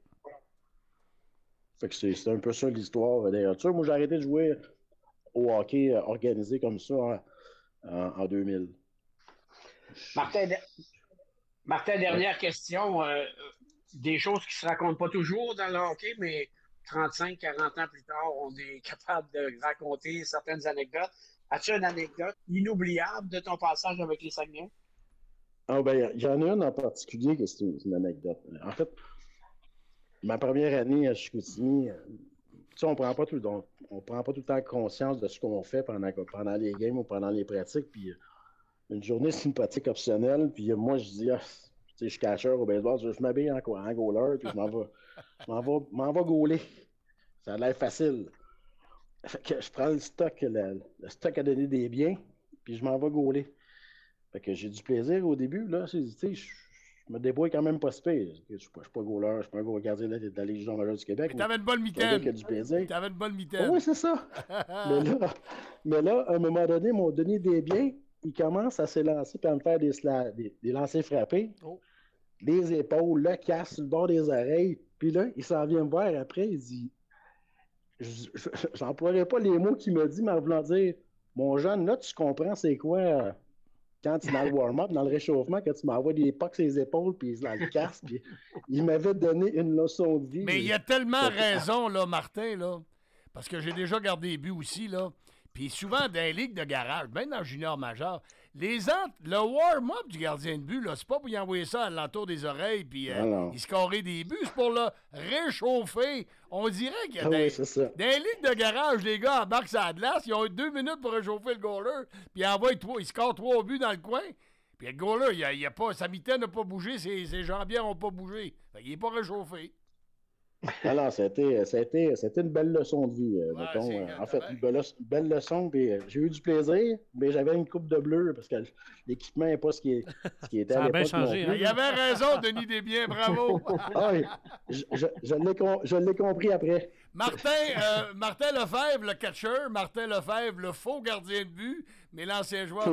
Fait que c'est un peu ça l'histoire derrière ça. Moi, j'ai arrêté de jouer au hockey organisé comme ça en 2000. Martin, dernière question. Des choses qui ne se racontent pas toujours dans le hockey, mais 35-40 ans plus tard, on est capable de raconter certaines anecdotes. As-tu une anecdote inoubliable de ton passage avec les Saguenay? Il y en a une en particulier que c'est une anecdote. En fait, ma première année à Chicoutimi, on prend pas tout le temps conscience de ce qu'on fait pendant les games ou pendant les pratiques. Puis une journée, c'est une pratique optionnelle. Puis moi, je dis, je suis catcheur au baseball, je m'habille en goaler, puis je m'en vais gauler. Ça a l'air facile. Fait que je prends le stock a donné des biens, puis je m'en vais gauler. Fait que j'ai du plaisir au début, là. Je me débrouille quand même pas si pire. Je suis pas goaler, je suis pas un gros gardien de la Légion majeure du Québec. Mais t'avais une bonne mitaine. T'avais une bonne mitaine. Oui, c'est ça. mais là, à un moment donné, ils m'ont donné des biens. Ils commencent à s'élancer et à me faire des lancers frappés. Oh. Les épaules, le casque, le bord des oreilles. Puis là, il s'en vient me voir après, il dit... J'emploierai pas les mots qu'il m'a dit, mais en voulant dire, mon jeune, là, tu comprends c'est quoi quand tu es dans le warm-up, dans le réchauffement, quand tu m'envoies des pucks sur les épaules, puis dans le casque, puis il m'avait donné une leçon de vie. Mais il a tellement raison, là, Martin, là, parce que j'ai déjà gardé des buts aussi, là. Puis souvent, dans les ligues de garage, même dans le junior majeur, le warm-up du gardien de but, là, c'est pas pour y envoyer ça à l'entour des oreilles puis il scorer des buts, c'est pour le réchauffer. On dirait qu'il y a dans les ligues de garage, les gars embarquent sur la glace, ils ont eu 2 minutes pour réchauffer le goaler, puis ils scorent 3 buts dans le coin. Puis le goaler, sa mitaine n'a pas bougé, ses jambières n'ont pas bougé. Fait qu'il n'est pas réchauffé. Alors, c'était une belle leçon de vie, mettons. En fait, une belle leçon, puis j'ai eu du plaisir, mais j'avais une coupe de bleu, parce que l'équipement n'est pas ce qui était à l'époque. Ça a bien changé. Il avait raison, Denis Desbiens, bravo! Je l'ai compris après. Martin Lefebvre, le catcher, Martin Lefebvre, le faux gardien de but, mais l'ancien joueur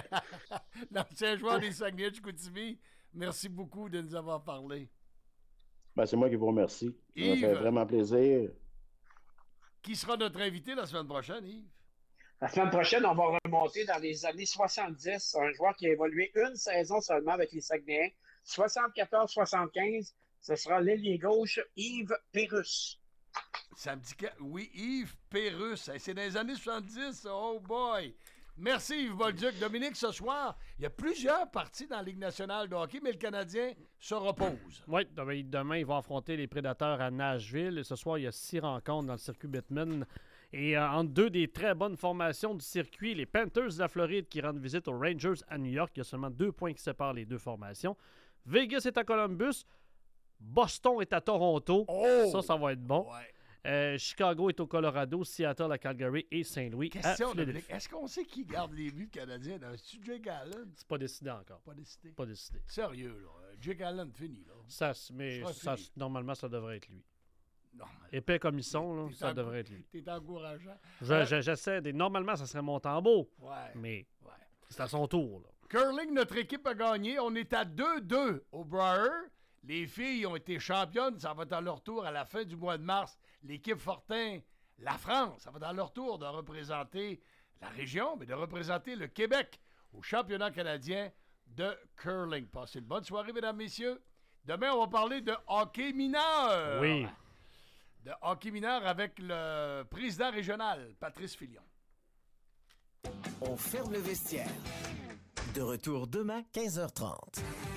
des Saguenay de Chicoutimi, merci beaucoup de nous avoir parlé. C'est moi qui vous remercie. Ça m'a fait vraiment plaisir. Qui sera notre invité la semaine prochaine, Yves? La semaine prochaine, on va remonter dans les années 70. Un joueur qui a évolué une saison seulement avec les Saguenayens. 74-75, ce sera l'ailier gauche Yves Pérusse. Ça me dit que... Oui, Yves Pérusse. C'est dans les années 70. Oh boy! Merci Yves Bolduc. Dominique, ce soir, il y a plusieurs parties dans la Ligue nationale de hockey, mais le Canadien se repose. Oui, demain, ils vont affronter les Prédateurs à Nashville. Et ce soir, il y a 6 rencontres dans le circuit Bettman. Et entre 2 des très bonnes formations du circuit, les Panthers de la Floride qui rendent visite aux Rangers à New York. Il y a seulement 2 points qui séparent les 2 formations. Vegas est à Columbus. Boston est à Toronto. Oh! Ça va être bon. Ouais. Chicago est au Colorado, Seattle à Calgary et Saint-Louis à Philadelphie. Est-ce qu'on sait qui garde les buts canadiens dans Jake Allen? C'est pas décidé encore. Pas décidé? Pas décidé. Sérieux, là. Jake Allen fini, là. Normalement, ça devrait être lui. Épais comme ils sont, là, ça devrait être lui. T'es encourageant. J'essaie. Normalement, ça serait Montembeault. Mais c'est à son tour, là. Curling, notre équipe a gagné. On est à 2-2 au Brier. Les filles ont été championnes. Ça va être à leur tour à la fin du mois de mars. L'équipe Fortin, la France, ça va dans leur tour de représenter la région, mais de représenter le Québec au championnat canadien de curling. Passez une bonne soirée, mesdames, messieurs. Demain, on va parler de hockey mineur. Oui. De hockey mineur avec le président régional, Patrice Filion. On ferme le vestiaire. De retour demain, 15h30.